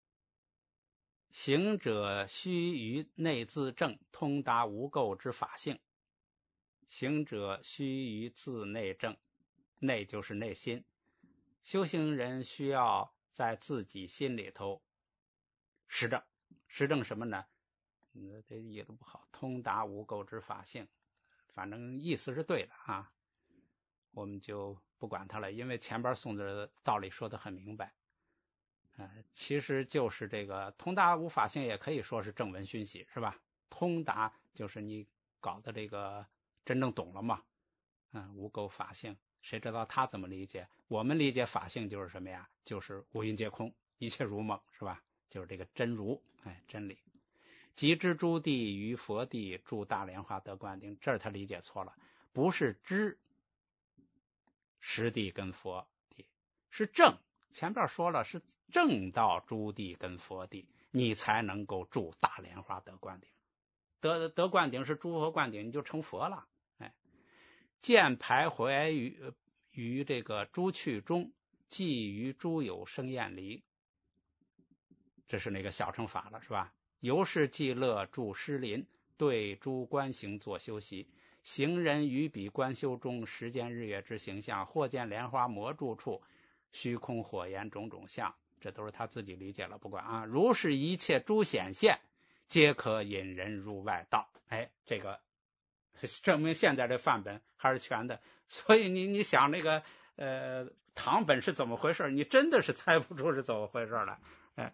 行者须于内自证，通达无垢之法性。行者须于自内证，内就是内心。修行人需要在自己心里头实证，实证什么呢？嗯，这译的不好，通达无垢之法性，反正意思是对的啊，我们就不管它了，因为前边宋的道理说的很明白。呃，其实就是这个通达无法性，也可以说是正文熏习，是吧？通达就是你搞的这个真正懂了嘛，嗯，无垢法性，谁知道他怎么理解？我们理解法性就是什么呀？就是五蕴皆空，一切如梦，是吧？就是这个真如，哎，真理。 即知诸地于佛地住大莲花得灌顶，这儿他理解错了，不是知实地跟佛地，是正。前边说了是正到诸地跟佛地，你才能够住大莲花得灌顶。得得灌顶是诸佛灌顶，你就成佛了。哎，见徘徊于于这个诸趣中，寄于诸有生厌离，这是那个小乘法了，是吧？由是寂乐住施林，对诸观行作修习。行人于彼观修中，时间日月之形象，或见莲花魔住处，虚空火焰种种相，这都是他自己理解了，不管啊。如是一切诸显现，皆可引人入外道。哎，这个证明现在这范本还是全的。所以你你想那个呃唐本是怎么回事，你真的是猜不出是怎么回事来。哎，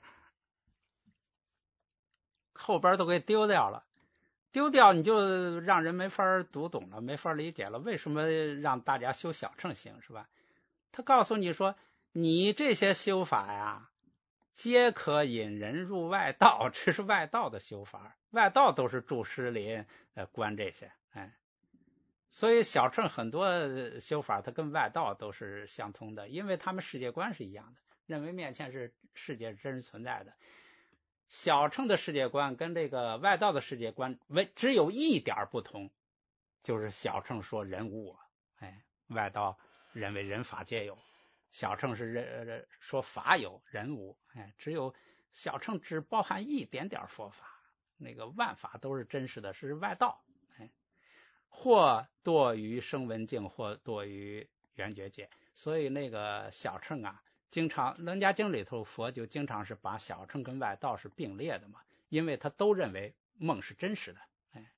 后边都给丢掉了，丢掉你就让人没法读懂了，没法理解了。为什么让大家修小乘行，是吧？他告诉你说，你这些修法呀，皆可引人入外道，这是外道的修法，外道都是住施林呃观这些。哎，所以小乘很多修法它跟外道都是相通的，因为他们世界观是一样的，认为面前是世界真实存在的。小乘的世界观跟这个外道的世界观为只有一点不同，就是小乘说人无我，哎，外道认为人法皆有，小乘是认说法有人无，哎，只有小乘只包含一点点佛法，那个万法都是真实的，是外道。哎，或堕于声闻境，或堕于缘觉界。所以那个小乘啊，经常楞伽经里头佛就经常是把小乘跟外道是并列的嘛，因为他都认为梦是真实的。哎，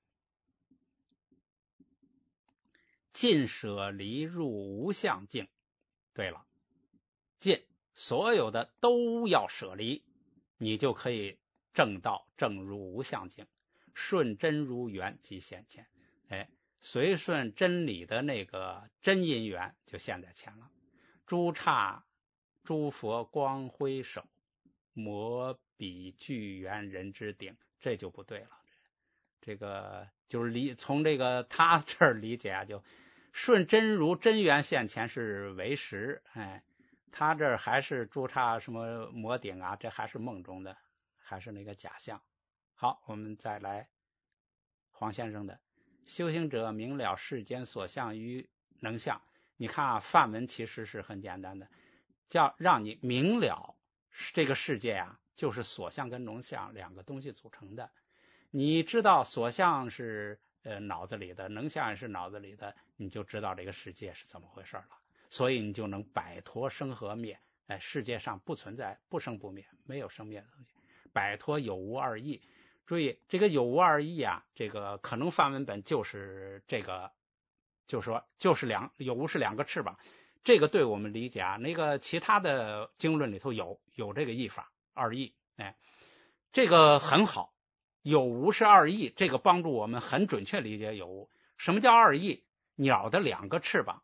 尽舍离入无相境。对了，尽所有的都要舍离，你就可以正道正入无相境，顺真如缘即现前。哎，随顺真理的那个真因缘就现在前了。诸刹诸佛光辉手，摩彼具缘人之顶，这就不对了。这个就是理从这个他这儿理解啊，就顺真如真缘现前是为实，哎，他这儿还是诸刹什么摩顶啊，这还是梦中的，还是那个假象。好，我们再来黄先生的修行者明了世间所相于能相。你看啊，梵文其实是很简单的，叫让你明了这个世界啊，就是所相跟能相两个东西组成的。你知道所相是呃脑子里的，能相是脑子里的，你就知道这个世界是怎么回事了。所以你就能摆脱生和灭，哎，世界上不存在不生不灭，没有生灭的东西，摆脱有无二义。注意这个有无二义啊，这个可能梵文本就是这个，就是说就是两有无是两个翅膀，这个对我们理解啊，那个其他的经论里头有有这个译法二义，哎，这个很好。有无是二义，这个帮助我们很准确理解有无。什么叫二义？鸟的两个翅膀，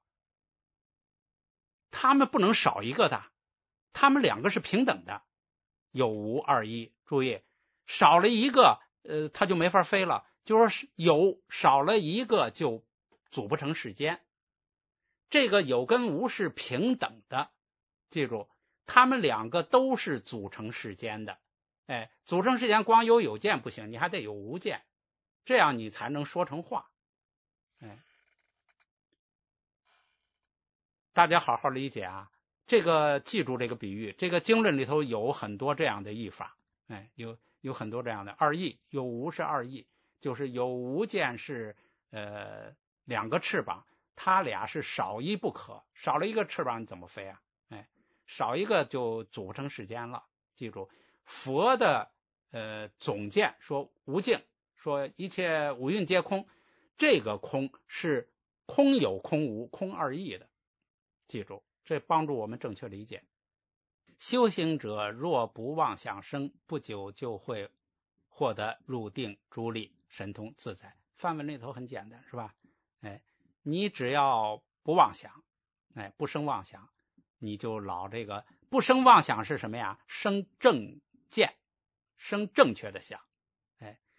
它们不能少一个的，它们两个是平等的。有无二义，注意，少了一个，呃，它就没法飞了。就说有少了一个就组不成世间。这个有跟无是平等的，记住，它们两个都是组成世间的。哎，组成世间光有有见不行，你还得有无见，这样你才能说成话。哎，大家好好理解啊，这个记住这个比喻，这个经论里头有很多这样的译法，哎，有有很多这样的二义，有无是二义，就是有无见是呃两个翅膀，它俩是少一不可，少了一个翅膀你怎么飞啊？哎，少一个就组不成世间了。记住。佛的呃总见说无境，说一切五蕴皆空，这个空是空有空无空二义的，记住，这帮助我们正确理解。修行者若不妄想生，不久就会获得入定诸力神通自在。梵文里头很简单，是吧？哎，你只要不妄想，哎，不生妄想，你就老这个不生妄想是什么呀？生正见，生正确的想，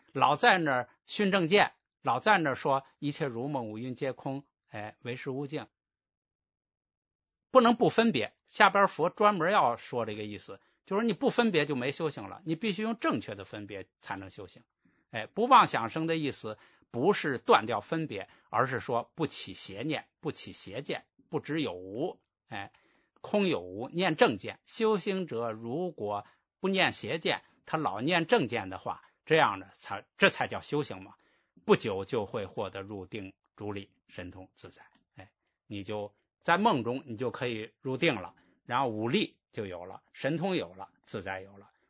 老在那儿训正见，老在那儿说一切如梦，五蕴皆空，哎，唯识无境，不能不分别。下边佛专门要说这个意思，就是你不分别就没修行了，你必须用正确的分别才能修行。哎，不妄想生的意思不是断掉分别，而是说不起邪念，不起邪见，不知有无，哎，空有无，念正见。修行者如果不念邪见，他老念正见的话，这样的才这才叫修行嘛。不久就会获得入定、主理、神通、自在。哎，你就在梦中，你就可以入定了，然后五力就有了，神通有了，自在有了。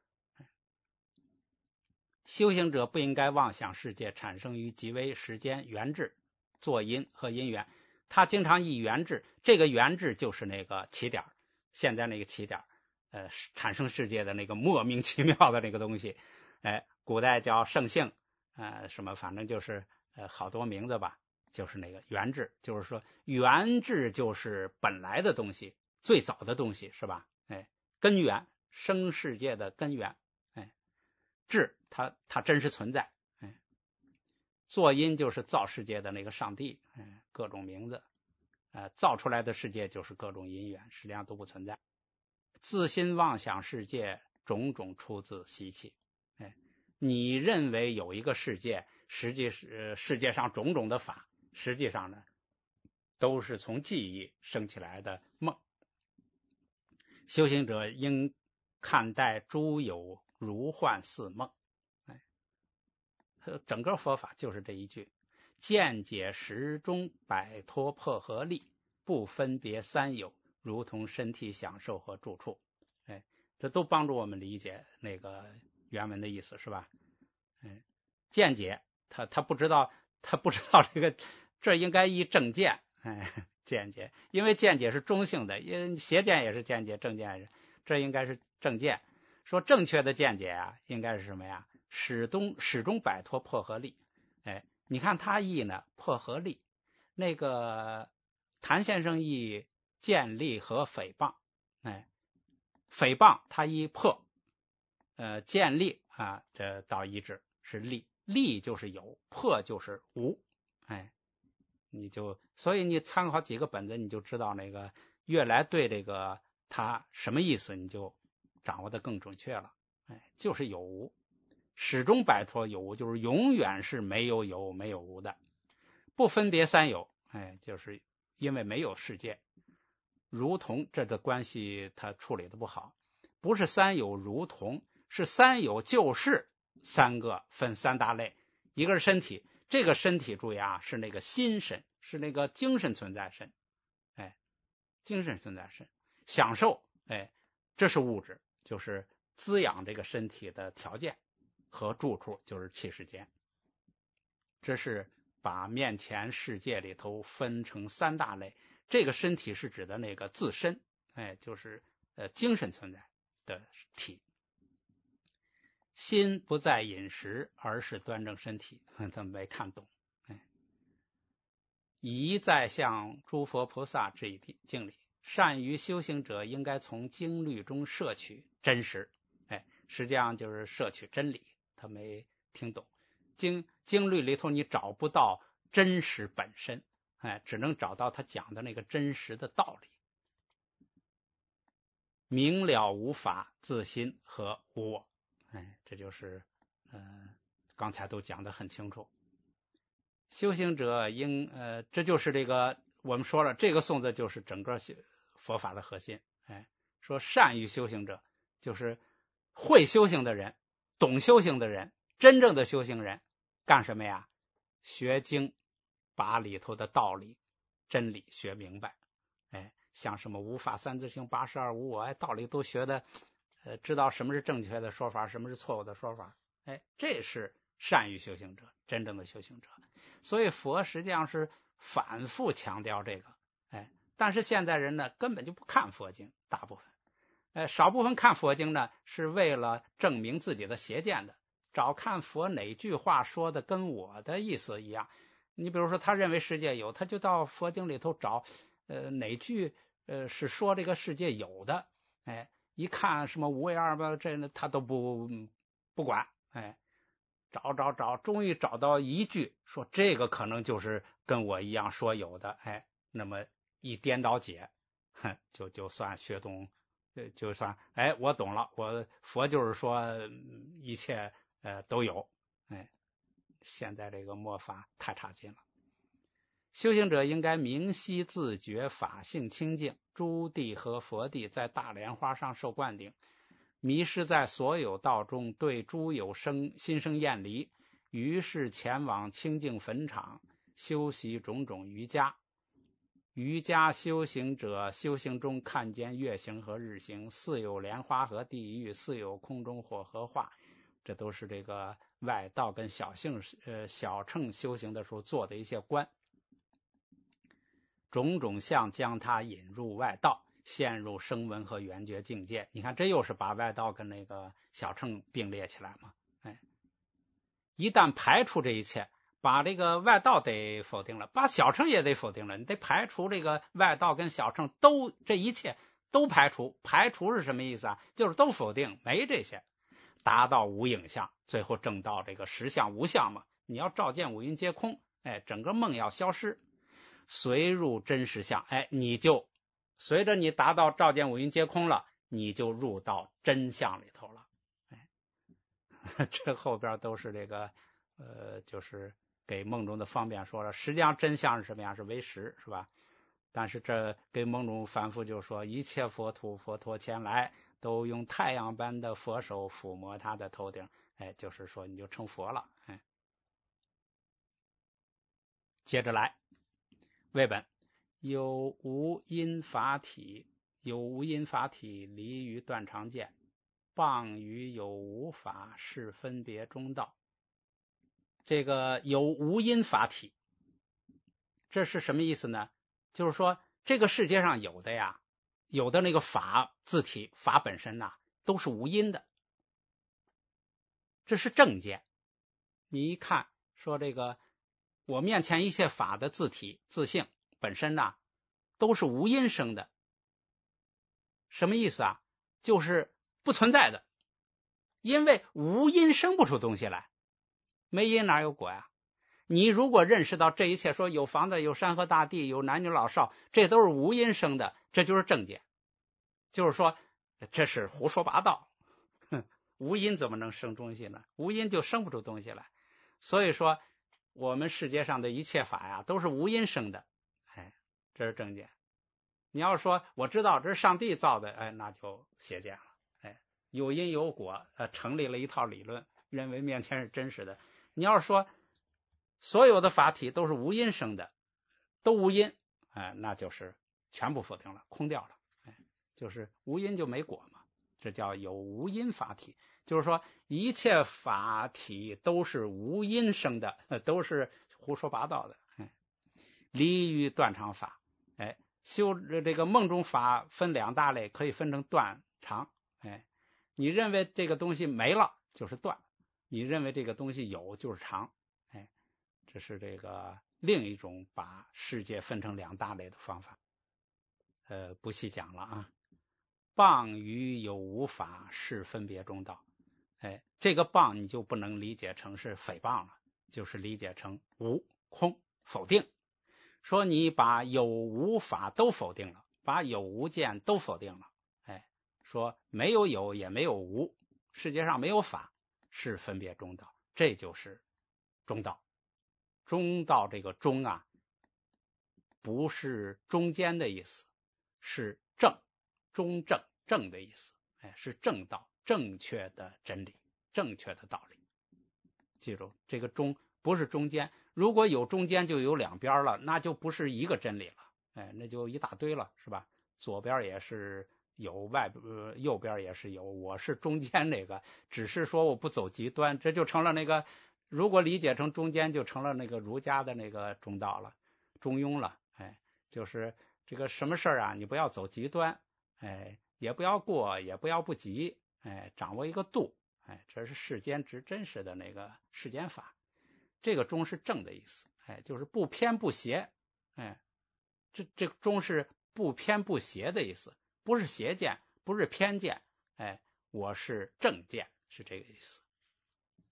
修行者不应该妄想世界产生于极微时间缘质、作因和因缘。他经常以缘质，这个缘质就是那个起点，现在那个起点，呃，产生世界的那个莫名其妙的那个东西，哎，古代叫圣性，呃，什么反正就是呃好多名字吧，就是那个缘质，就是说缘质就是本来的东西，最早的东西是吧？哎，根源，生世界的根源。质它它真实存在，哎，作因就是造世界的那个上帝，哎，各种名字，呃，造出来的世界就是各种因缘，实际上都不存在。自心妄想世界，种种出自习气，哎，你认为有一个世界，实际是、呃、世界上种种的法，实际上呢，都是从记忆生起来的梦。修行者应看待诸有如幻似梦，哎，整个佛法就是这一句：见解时中摆脱破合力，不分别三有，如同身体享受和住处。哎，这都帮助我们理解那个原文的意思，是吧？哎，见解，他他不知道，他不知道这个，这应该依正见，哎，见解，因为见解是中性的，因邪见也是见解，正见也是。这应该是正见。说正确的见解啊，应该是什么呀？始终始终摆脱破合力。哎，你看他译呢，破合力。那个谭先生译见力和诽谤。哎，诽谤他译破，呃，见力啊，这倒一致是力，力就是有，破就是无。哎，你就所以你参考几个本子，你就知道那个越来对这个。它什么意思，你就掌握的更准确了。哎，就是有无，始终摆脱有无，就是永远是没有有没有无的，不分别三有。哎，就是因为没有世界，如同这个关系它处理的不好，不是三有如同，是三有就是三个分三大类，一个是身体，这个身体注意啊，是那个心身，是那个精神存在身，哎，精神存在身。享受，哎，这是物质，就是滋养这个身体的条件，和住处就是气世间。这是把面前世界里头分成三大类，这个身体是指的那个自身，哎，就是呃精神存在的体。心不在饮食，而是端正身体，他没看懂，哎，一再向诸佛菩萨这一敬礼。善于修行者应该从经律中摄取真实，哎，实际上就是摄取真理，他没听懂。经经律里头你找不到真实本身，哎，只能找到他讲的那个真实的道理。明了无法、自心和无我，哎，这就是呃刚才都讲得很清楚。修行者应呃，这就是这个我们说了，这个颂字就是整个佛法的核心。哎，说善于修行者，就是会修行的人，懂修行的人，真正的修行人干什么呀？学经，把里头的道理、真理学明白。哎，像什么无法、三自性、八十二无我，哎，道理都学的，呃，知道什么是正确的说法，什么是错误的说法。哎，这是善于修行者，真正的修行者。所以佛实际上是反复强调这个。哎，但是现在人呢，根本就不看佛经，大部分，呃，少部分看佛经呢，是为了证明自己的邪见的，找看佛哪句话说的跟我的意思一样。你比如说，他认为世界有，他就到佛经里头找，呃，哪句呃是说这个世界有的，哎，一看什么无为二吧，这呢他都不不管，哎， 找找找，终于找到一句，说这个可能就是跟我一样说有的，哎，那么一颠倒解，哼，就就算学懂，就算哎，我懂了，我佛就是说一切呃都有，哎，现在这个末法太差劲了。修行者应该明晰自觉，法性清净。诸地和佛地在大莲花上受灌顶，迷失在所有道中，对诸有生心生厌离，于是前往清净坟场修习种种瑜伽。瑜伽修行者修行中看见月行和日行，似有莲花和地狱，似有空中火和化，这都是这个外道跟小性呃小乘修行的时候做的一些观。种种相将他引入外道，陷入声闻和缘觉境界。你看，这又是把外道跟那个小乘并列起来嘛？哎，一旦排除这一切，把这个外道得否定了，把小乘也得否定了，你得排除这个外道跟小乘都这一切都排除。排除是什么意思啊？就是都否定，没这些，达到无影像，最后证到这个实相无相嘛。你要照见五蕴皆空，哎，整个梦要消失。随入真实相，哎，你就随着你达到照见五蕴皆空了，你就入到真相里头了。哎，这后边都是这个呃，就是给梦中的方便说了。实际上真相是什么样？是为实，是吧？但是这给梦中反复就说，一切佛土佛陀前来，都用太阳般的佛手抚摸他的头顶，哎，就是说你就成佛了。哎，接着来。为本有无因法体，有无因法体离于断常见，谤于有无法是分别中道。这个有无因法体，这是什么意思呢？就是说这个世界上有的呀，有的那个法字体，法本身呐，都是无因的，这是正见。你一看说这个我面前一切法的字体自性本身呐，都是无因生的。什么意思啊？就是不存在的，因为无因生不出东西来，没因哪有果呀？你如果认识到这一切，说有房子、有山河大地、有男女老少，这都是无因生的，这就是正见。就是说这是胡说八道，哼，无因怎么能生东西呢？无因就生不出东西来。所以说我们世界上的一切法呀，都是无因生的，哎，这是正见。你要说我知道这是上帝造的，哎，那就邪见了。哎，有因有果，呃，成立了一套理论，认为面前是真实的。你要说所有的法体都是无因生的，都无因，哎，那就是全部否定了，空掉了。哎，就是无因就没果嘛，这叫有无因法体。就是说一切法体都是无因生的，都是胡说八道的。哎，离于断常法，哎。修这个梦中法分两大类，可以分成断常。哎，你认为这个东西没了就是断，你认为这个东西有就是常。哎，这是这个另一种把世界分成两大类的方法。呃，不细讲了啊。谤于有无法是分别中道。哎，这个谤你就不能理解成是诽谤了，就是理解成无空否定。说你把有无法都否定了，把有无见都否定了，哎，说没有有也没有无，世界上没有法，是分别中道，这就是中道。中道这个中啊，不是中间的意思，是正，中正正的意思，哎，是正道，正确的真理，正确的道理。记住，这个中不是中间。如果有中间就有两边了，那就不是一个真理了，哎，那就一大堆了，是吧？左边也是有，外呃右边也是有，我是中间那个，只是说我不走极端，这就成了那个，如果理解成中间，就成了那个儒家的那个中道了，中庸了，哎，就是这个什么事儿啊，你不要走极端，哎，也不要过，也不要不及，哎，掌握一个度，哎，这是世间之真实的那个世间法。这个中是正的意思，哎，就是不偏不邪，哎，这这中是不偏不邪的意思，不是邪见，不是偏见，哎，我是正见，是这个意思。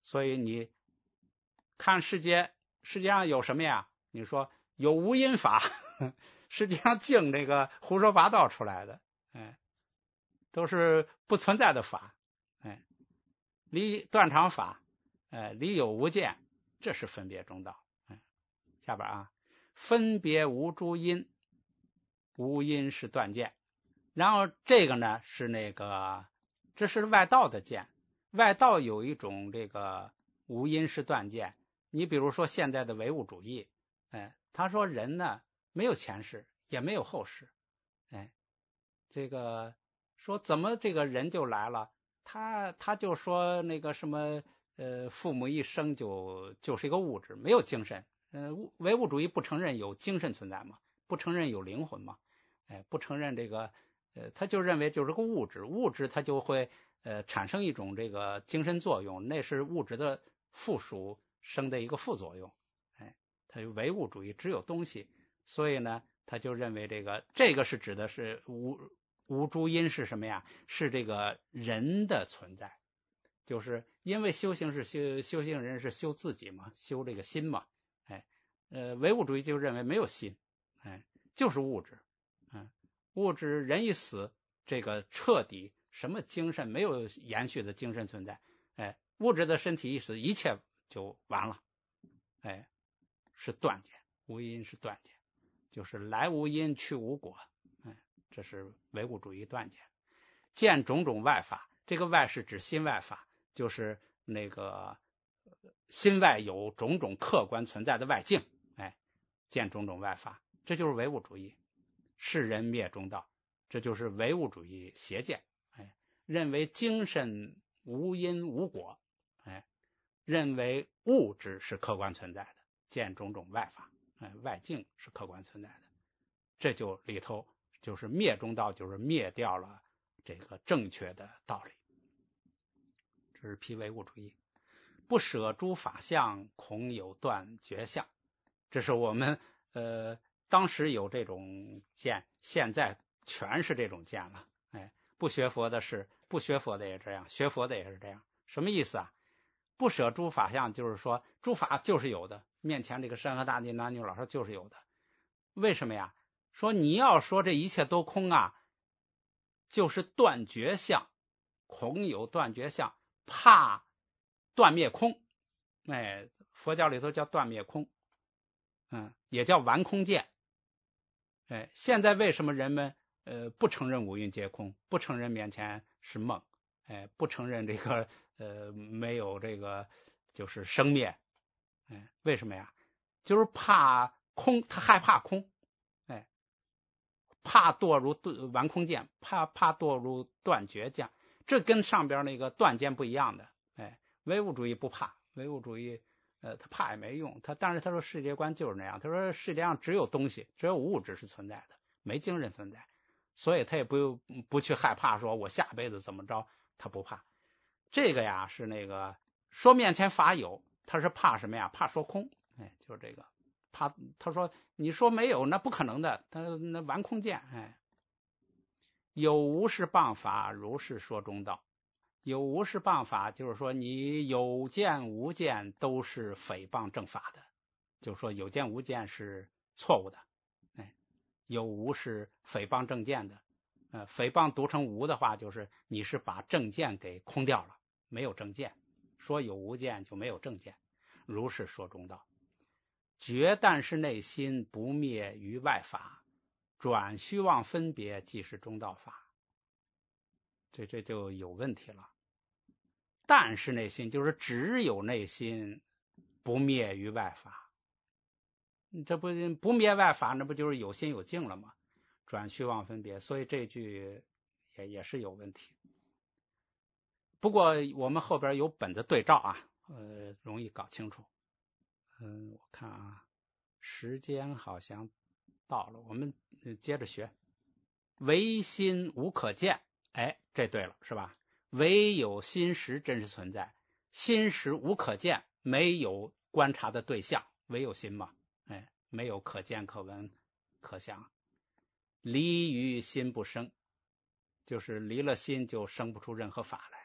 所以你看世界，世界上有什么呀？你说有无因法，实际上净这个胡说八道出来的，哎，都是不存在的法，哎，离断常法，哎，离有无见，这是分别中道。哎，下边啊，分别无诸因，无因是断见。然后这个呢是那个，这是外道的见，外道有一种这个无因是断见。你比如说现在的唯物主义，哎，他说人呢没有前世，也没有后世，哎，这个说怎么这个人就来了？他他就说那个什么呃，父母一生就就是一个物质，没有精神。呃，唯物主义不承认有精神存在嘛，不承认有灵魂嘛，哎，不承认这个。呃，他就认为就是个物质，物质它就会呃产生一种这个精神作用，那是物质的附属生的一个副作用。哎，他就唯物主义只有东西，所以呢，他就认为这个这个是指的是无无诸因是什么呀？是这个人的存在，就是因为修行是修修行人是修自己嘛，修这个心嘛。哎，呃，唯物主义就认为没有心，哎，就是物质。物质人一死，这个彻底什么精神没有延续的精神存在，哎，物质的身体一死，一切就完了，哎，是断见，无因是断见，就是来无因去无果，哎，这是唯物主义断见。见种种外法，这个外是指心外法，就是那个心外有种种客观存在的外境，哎，见种种外法，这就是唯物主义。世人灭中道，这就是唯物主义邪见。哎，认为精神无因无果，哎，认为物质是客观存在的，见种种外法，哎，外境是客观存在的，这就里头就是灭中道，就是灭掉了这个正确的道理。这是批唯物主义。不舍诸法相，恐有断绝相，这是我们呃。当时有这种见，现在全是这种见了。哎，不学佛的是不学佛的也这样，学佛的也是这样。什么意思啊？不舍诸法相，就是说诸法就是有的，面前这个山河大地、男女老少就是有的。为什么呀？说你要说这一切都空啊，就是断绝相，恐有断绝相，怕断灭空。哎，佛教里头叫断灭空，嗯，也叫完空见。哎，现在为什么人们呃不承认五蕴皆空，不承认面前是梦，哎，不承认这个呃没有这个就是生灭，哎，为什么呀？就是怕空，他害怕空，哎，怕堕入完空见，怕怕堕入断绝见，这跟上边那个断见不一样的。哎，唯物主义不怕，唯物主义。呃，他怕也没用，他但是他说世界观就是那样，他说世界上只有东西，只有物质是存在的，没精神存在，所以他也不不去害怕说我下辈子怎么着，他不怕。这个呀是那个说面前法有，他是怕什么呀？怕说空，哎，就是这个怕。他说你说没有，那不可能的，他那完空见，哎，有无是谤法，如是说中道。有无是谤法，就是说你有见无见都是诽谤正法的，就是说有见无见是错误的，哎，有无是诽谤正见的，呃，诽谤读成无的话，就是你是把正见给空掉了，没有正见，说有无见就没有正见，如是说中道。觉但是内心不灭于外法，转虚妄分别即是中道法，这这就有问题了。但是内心就是只有内心不灭于外法，这不不灭外法，那不就是有心有境了吗？转虚妄分别，所以这句也也是有问题。不过我们后边有本子对照啊，呃，容易搞清楚。嗯，我看啊，时间好像到了，我们接着学。唯心无可见，哎，这对了，是吧？唯有心识真实存在，心识无可见，没有观察的对象，唯有心嘛，哎，没有可见可闻可想。离于心不生，就是离了心就生不出任何法来，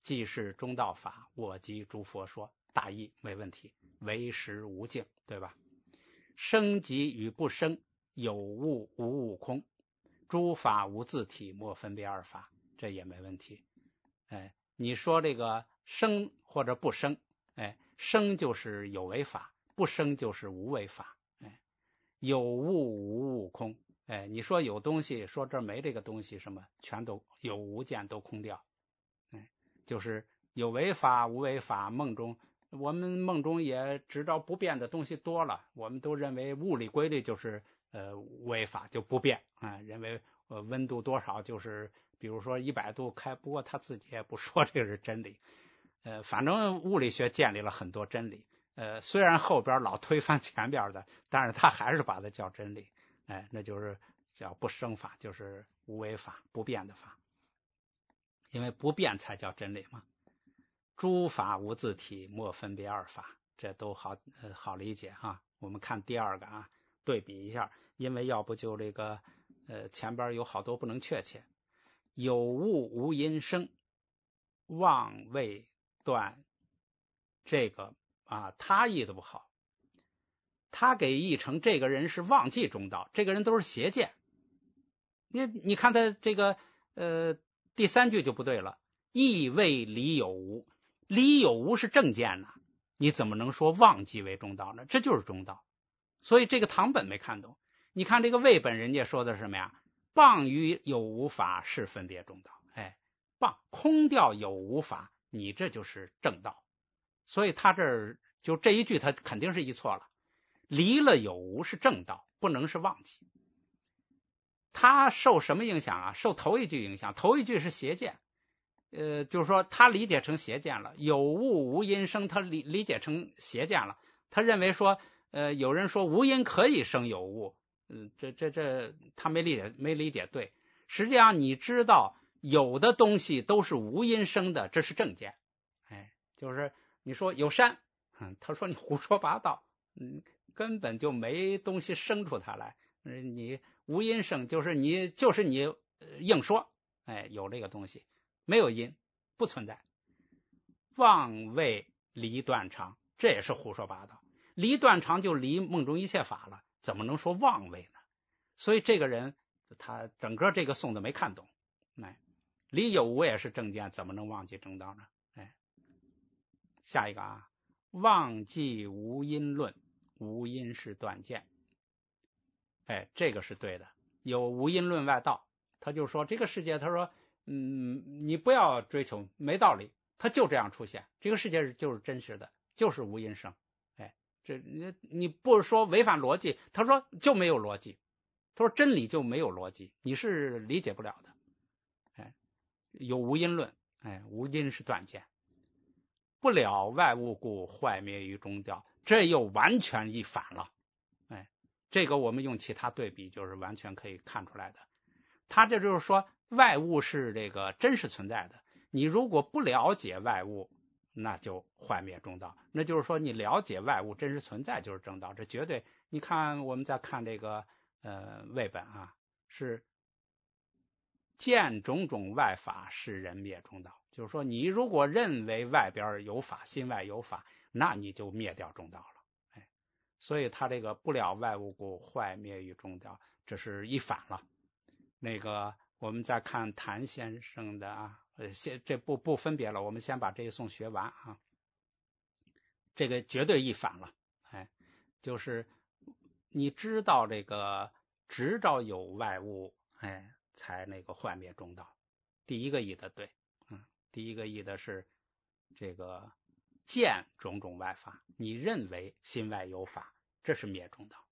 既是中道法，我即诸佛说，大意没问题，唯识无境，对吧？生即与不生，有物无物空，诸法无自体，莫分别二法，这也没问题。哎，你说这个生或者不生，哎，生就是有为法，不生就是无为法。哎，有物无物空，哎，你说有东西，说这没这个东西，什么全都有无见都空掉。哎，就是有为法无为法，梦中我们梦中也知道不变的东西多了，我们都认为物理规律就是呃无为法，就不变啊，认为呃温度多少就是比如说一百度开，不过他自己也不说这是真理。呃，反正物理学建立了很多真理，呃，虽然后边老推翻前边的，但是他还是把它叫真理。哎，那就是叫不生法，就是无为法，不变的法，因为不变才叫真理嘛。诸法无自体，莫分别二法，这都好、呃、好理解哈。我们看第二个啊，对比一下，因为要不就这个呃前边有好多不能确切。有物无因生，妄未断，这个啊他译的不好，他给译成这个人是忘记中道，这个人都是邪见。你你看他这个呃第三句就不对了，亦未离有无。离有无是正见呢，你怎么能说忘记为中道呢？这就是中道。所以这个唐本没看懂。你看这个魏本，人家说的是什么呀？谤于有无法是分别中道。哎，谤空掉有无法，你这就是正道。所以他这儿就这一句，他肯定是译错了。离了有无是正道，不能是忘记。他受什么影响啊？受头一句影响。头一句是邪见。呃，就是说他理解成邪见了，有物无因生，他理理解成邪见了。他认为说，呃，有人说无因可以生有物，嗯，这这这他没理解没理解对。实际上你知道有的东西都是无因生的，这是正见。哎，就是你说有山，嗯，他说你胡说八道，嗯，根本就没东西生出它来，嗯，你无因生就是你就是你硬说，哎，有这个东西。没有因，不存在。妄为离断常，这也是胡说八道。离断常就离梦中一切法了，怎么能说妄为呢？所以这个人他整个这个颂的没看懂。哎，离有无也是正见，怎么能忘记正道呢？哎，下一个啊，忘记无因论，无因是断见。哎，这个是对的。有无因论外道，他就说这个世界，他说。嗯，你不要追求，没道理，它就这样出现。这个世界就是真实的，就是无因生。哎，这你你不说违反逻辑，他说就没有逻辑，他说真理就没有逻辑，你是理解不了的。哎，有无因论，哎，无因是断见，不了外物故，坏灭于中道，这又完全一反了。哎，这个我们用其他对比，就是完全可以看出来的。他这就是说。外物是这个真实存在的，你如果不了解外物，那就坏灭中道。那就是说，你了解外物真实存在就是正道，这绝对。你看，我们再看这个呃魏本啊，是见种种外法是人灭中道。就是说，你如果认为外边有法，心外有法，那你就灭掉中道了。哎，所以他这个不了外物故，坏灭于中道，这是一反了。那个。我们再看谭先生的啊，呃，先这不不分别了，我们先把这一颂学完啊。这个绝对一反了，哎，就是你知道这个，直到有外物，哎，才那个坏灭中道。第一个译的对，嗯，第一个译的是这个见种种外法，你认为心外有法，这是灭中道。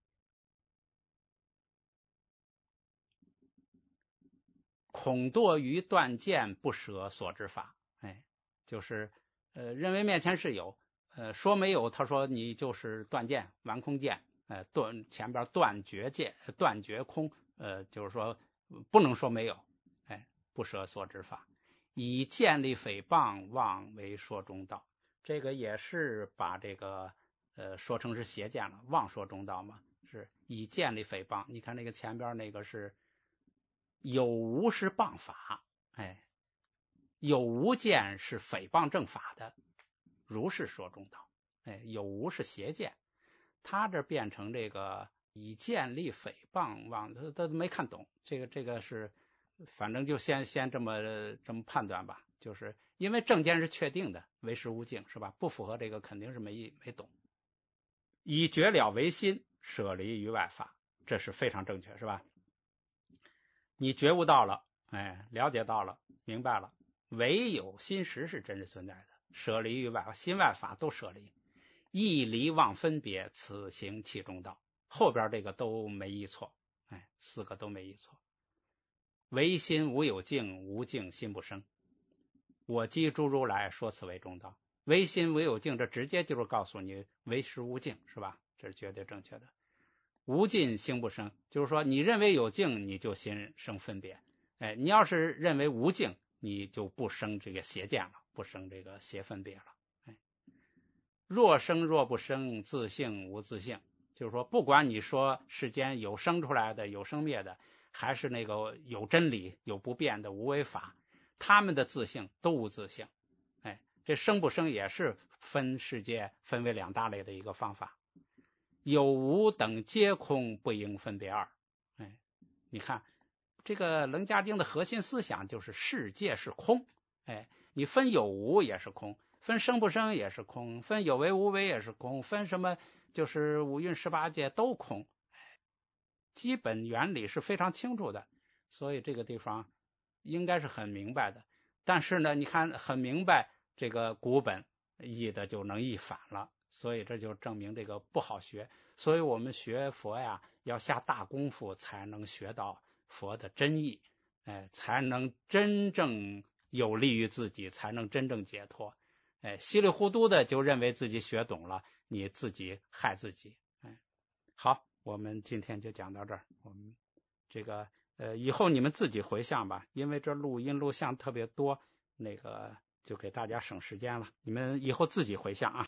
恐堕于断见不舍所知法，哎，就是呃认为面前是有，呃说没有，他说你就是断见完空见，呃断前边断绝见断绝空，呃就是说不能说没有，哎不舍所知法，以见立诽谤妄为说中道，这个也是把这个呃说成是邪见了，妄说中道嘛，是以见立诽谤。你看那个前边那个是。有无是谤法，哎， 有无见是诽谤正法的，如是说中道。哎，有无是邪见，他这变成这个以见立诽谤，往他他没看懂，这个这个是，反正就先先这么这么判断吧，就是因为正见是确定的，唯识无境是吧？不符合这个肯定是没没懂。以觉了唯心，舍离于外法，这是非常正确是吧？你觉悟到了，哎，了解到了，明白了，唯有心识是真实存在的，舍离于外，心外法都舍离，义离妄分别，此行其中道。后边这个都没一错，哎，四个都没一错。唯心无有境，无境心不生。我即诸如来说此为中道。唯心无有境，这直接就是告诉你唯识无境是吧？这是绝对正确的。无境心不生，就是说你认为有境，你就心生分别。哎，你要是认为无境，你就不生这个邪见了，不生这个邪分别了。哎，若生若不生，自性无自性，就是说不管你说世间有生出来的，有生灭的，还是那个有真理有不变的无为法，他们的自性都无自性。哎，这生不生也是分世界分为两大类的一个方法。有无等皆空，不应分别二。哎，你看这个楞伽经的核心思想就是世界是空。哎，你分有无也是空，分生不生也是空，分有为无为也是空，分什么就是五蕴十八界都空。哎，基本原理是非常清楚的，所以这个地方应该是很明白的。但是呢，你看很明白，这个古本译的就能译反了。所以这就证明这个不好学，所以我们学佛呀，要下大功夫才能学到佛的真意，哎，才能真正有利于自己，才能真正解脱。哎，稀里糊涂的就认为自己学懂了，你自己害自己。哎，好，我们今天就讲到这儿。我们这个呃，以后你们自己回向吧，因为这录音录像特别多，那个就给大家省时间了。你们以后自己回向啊。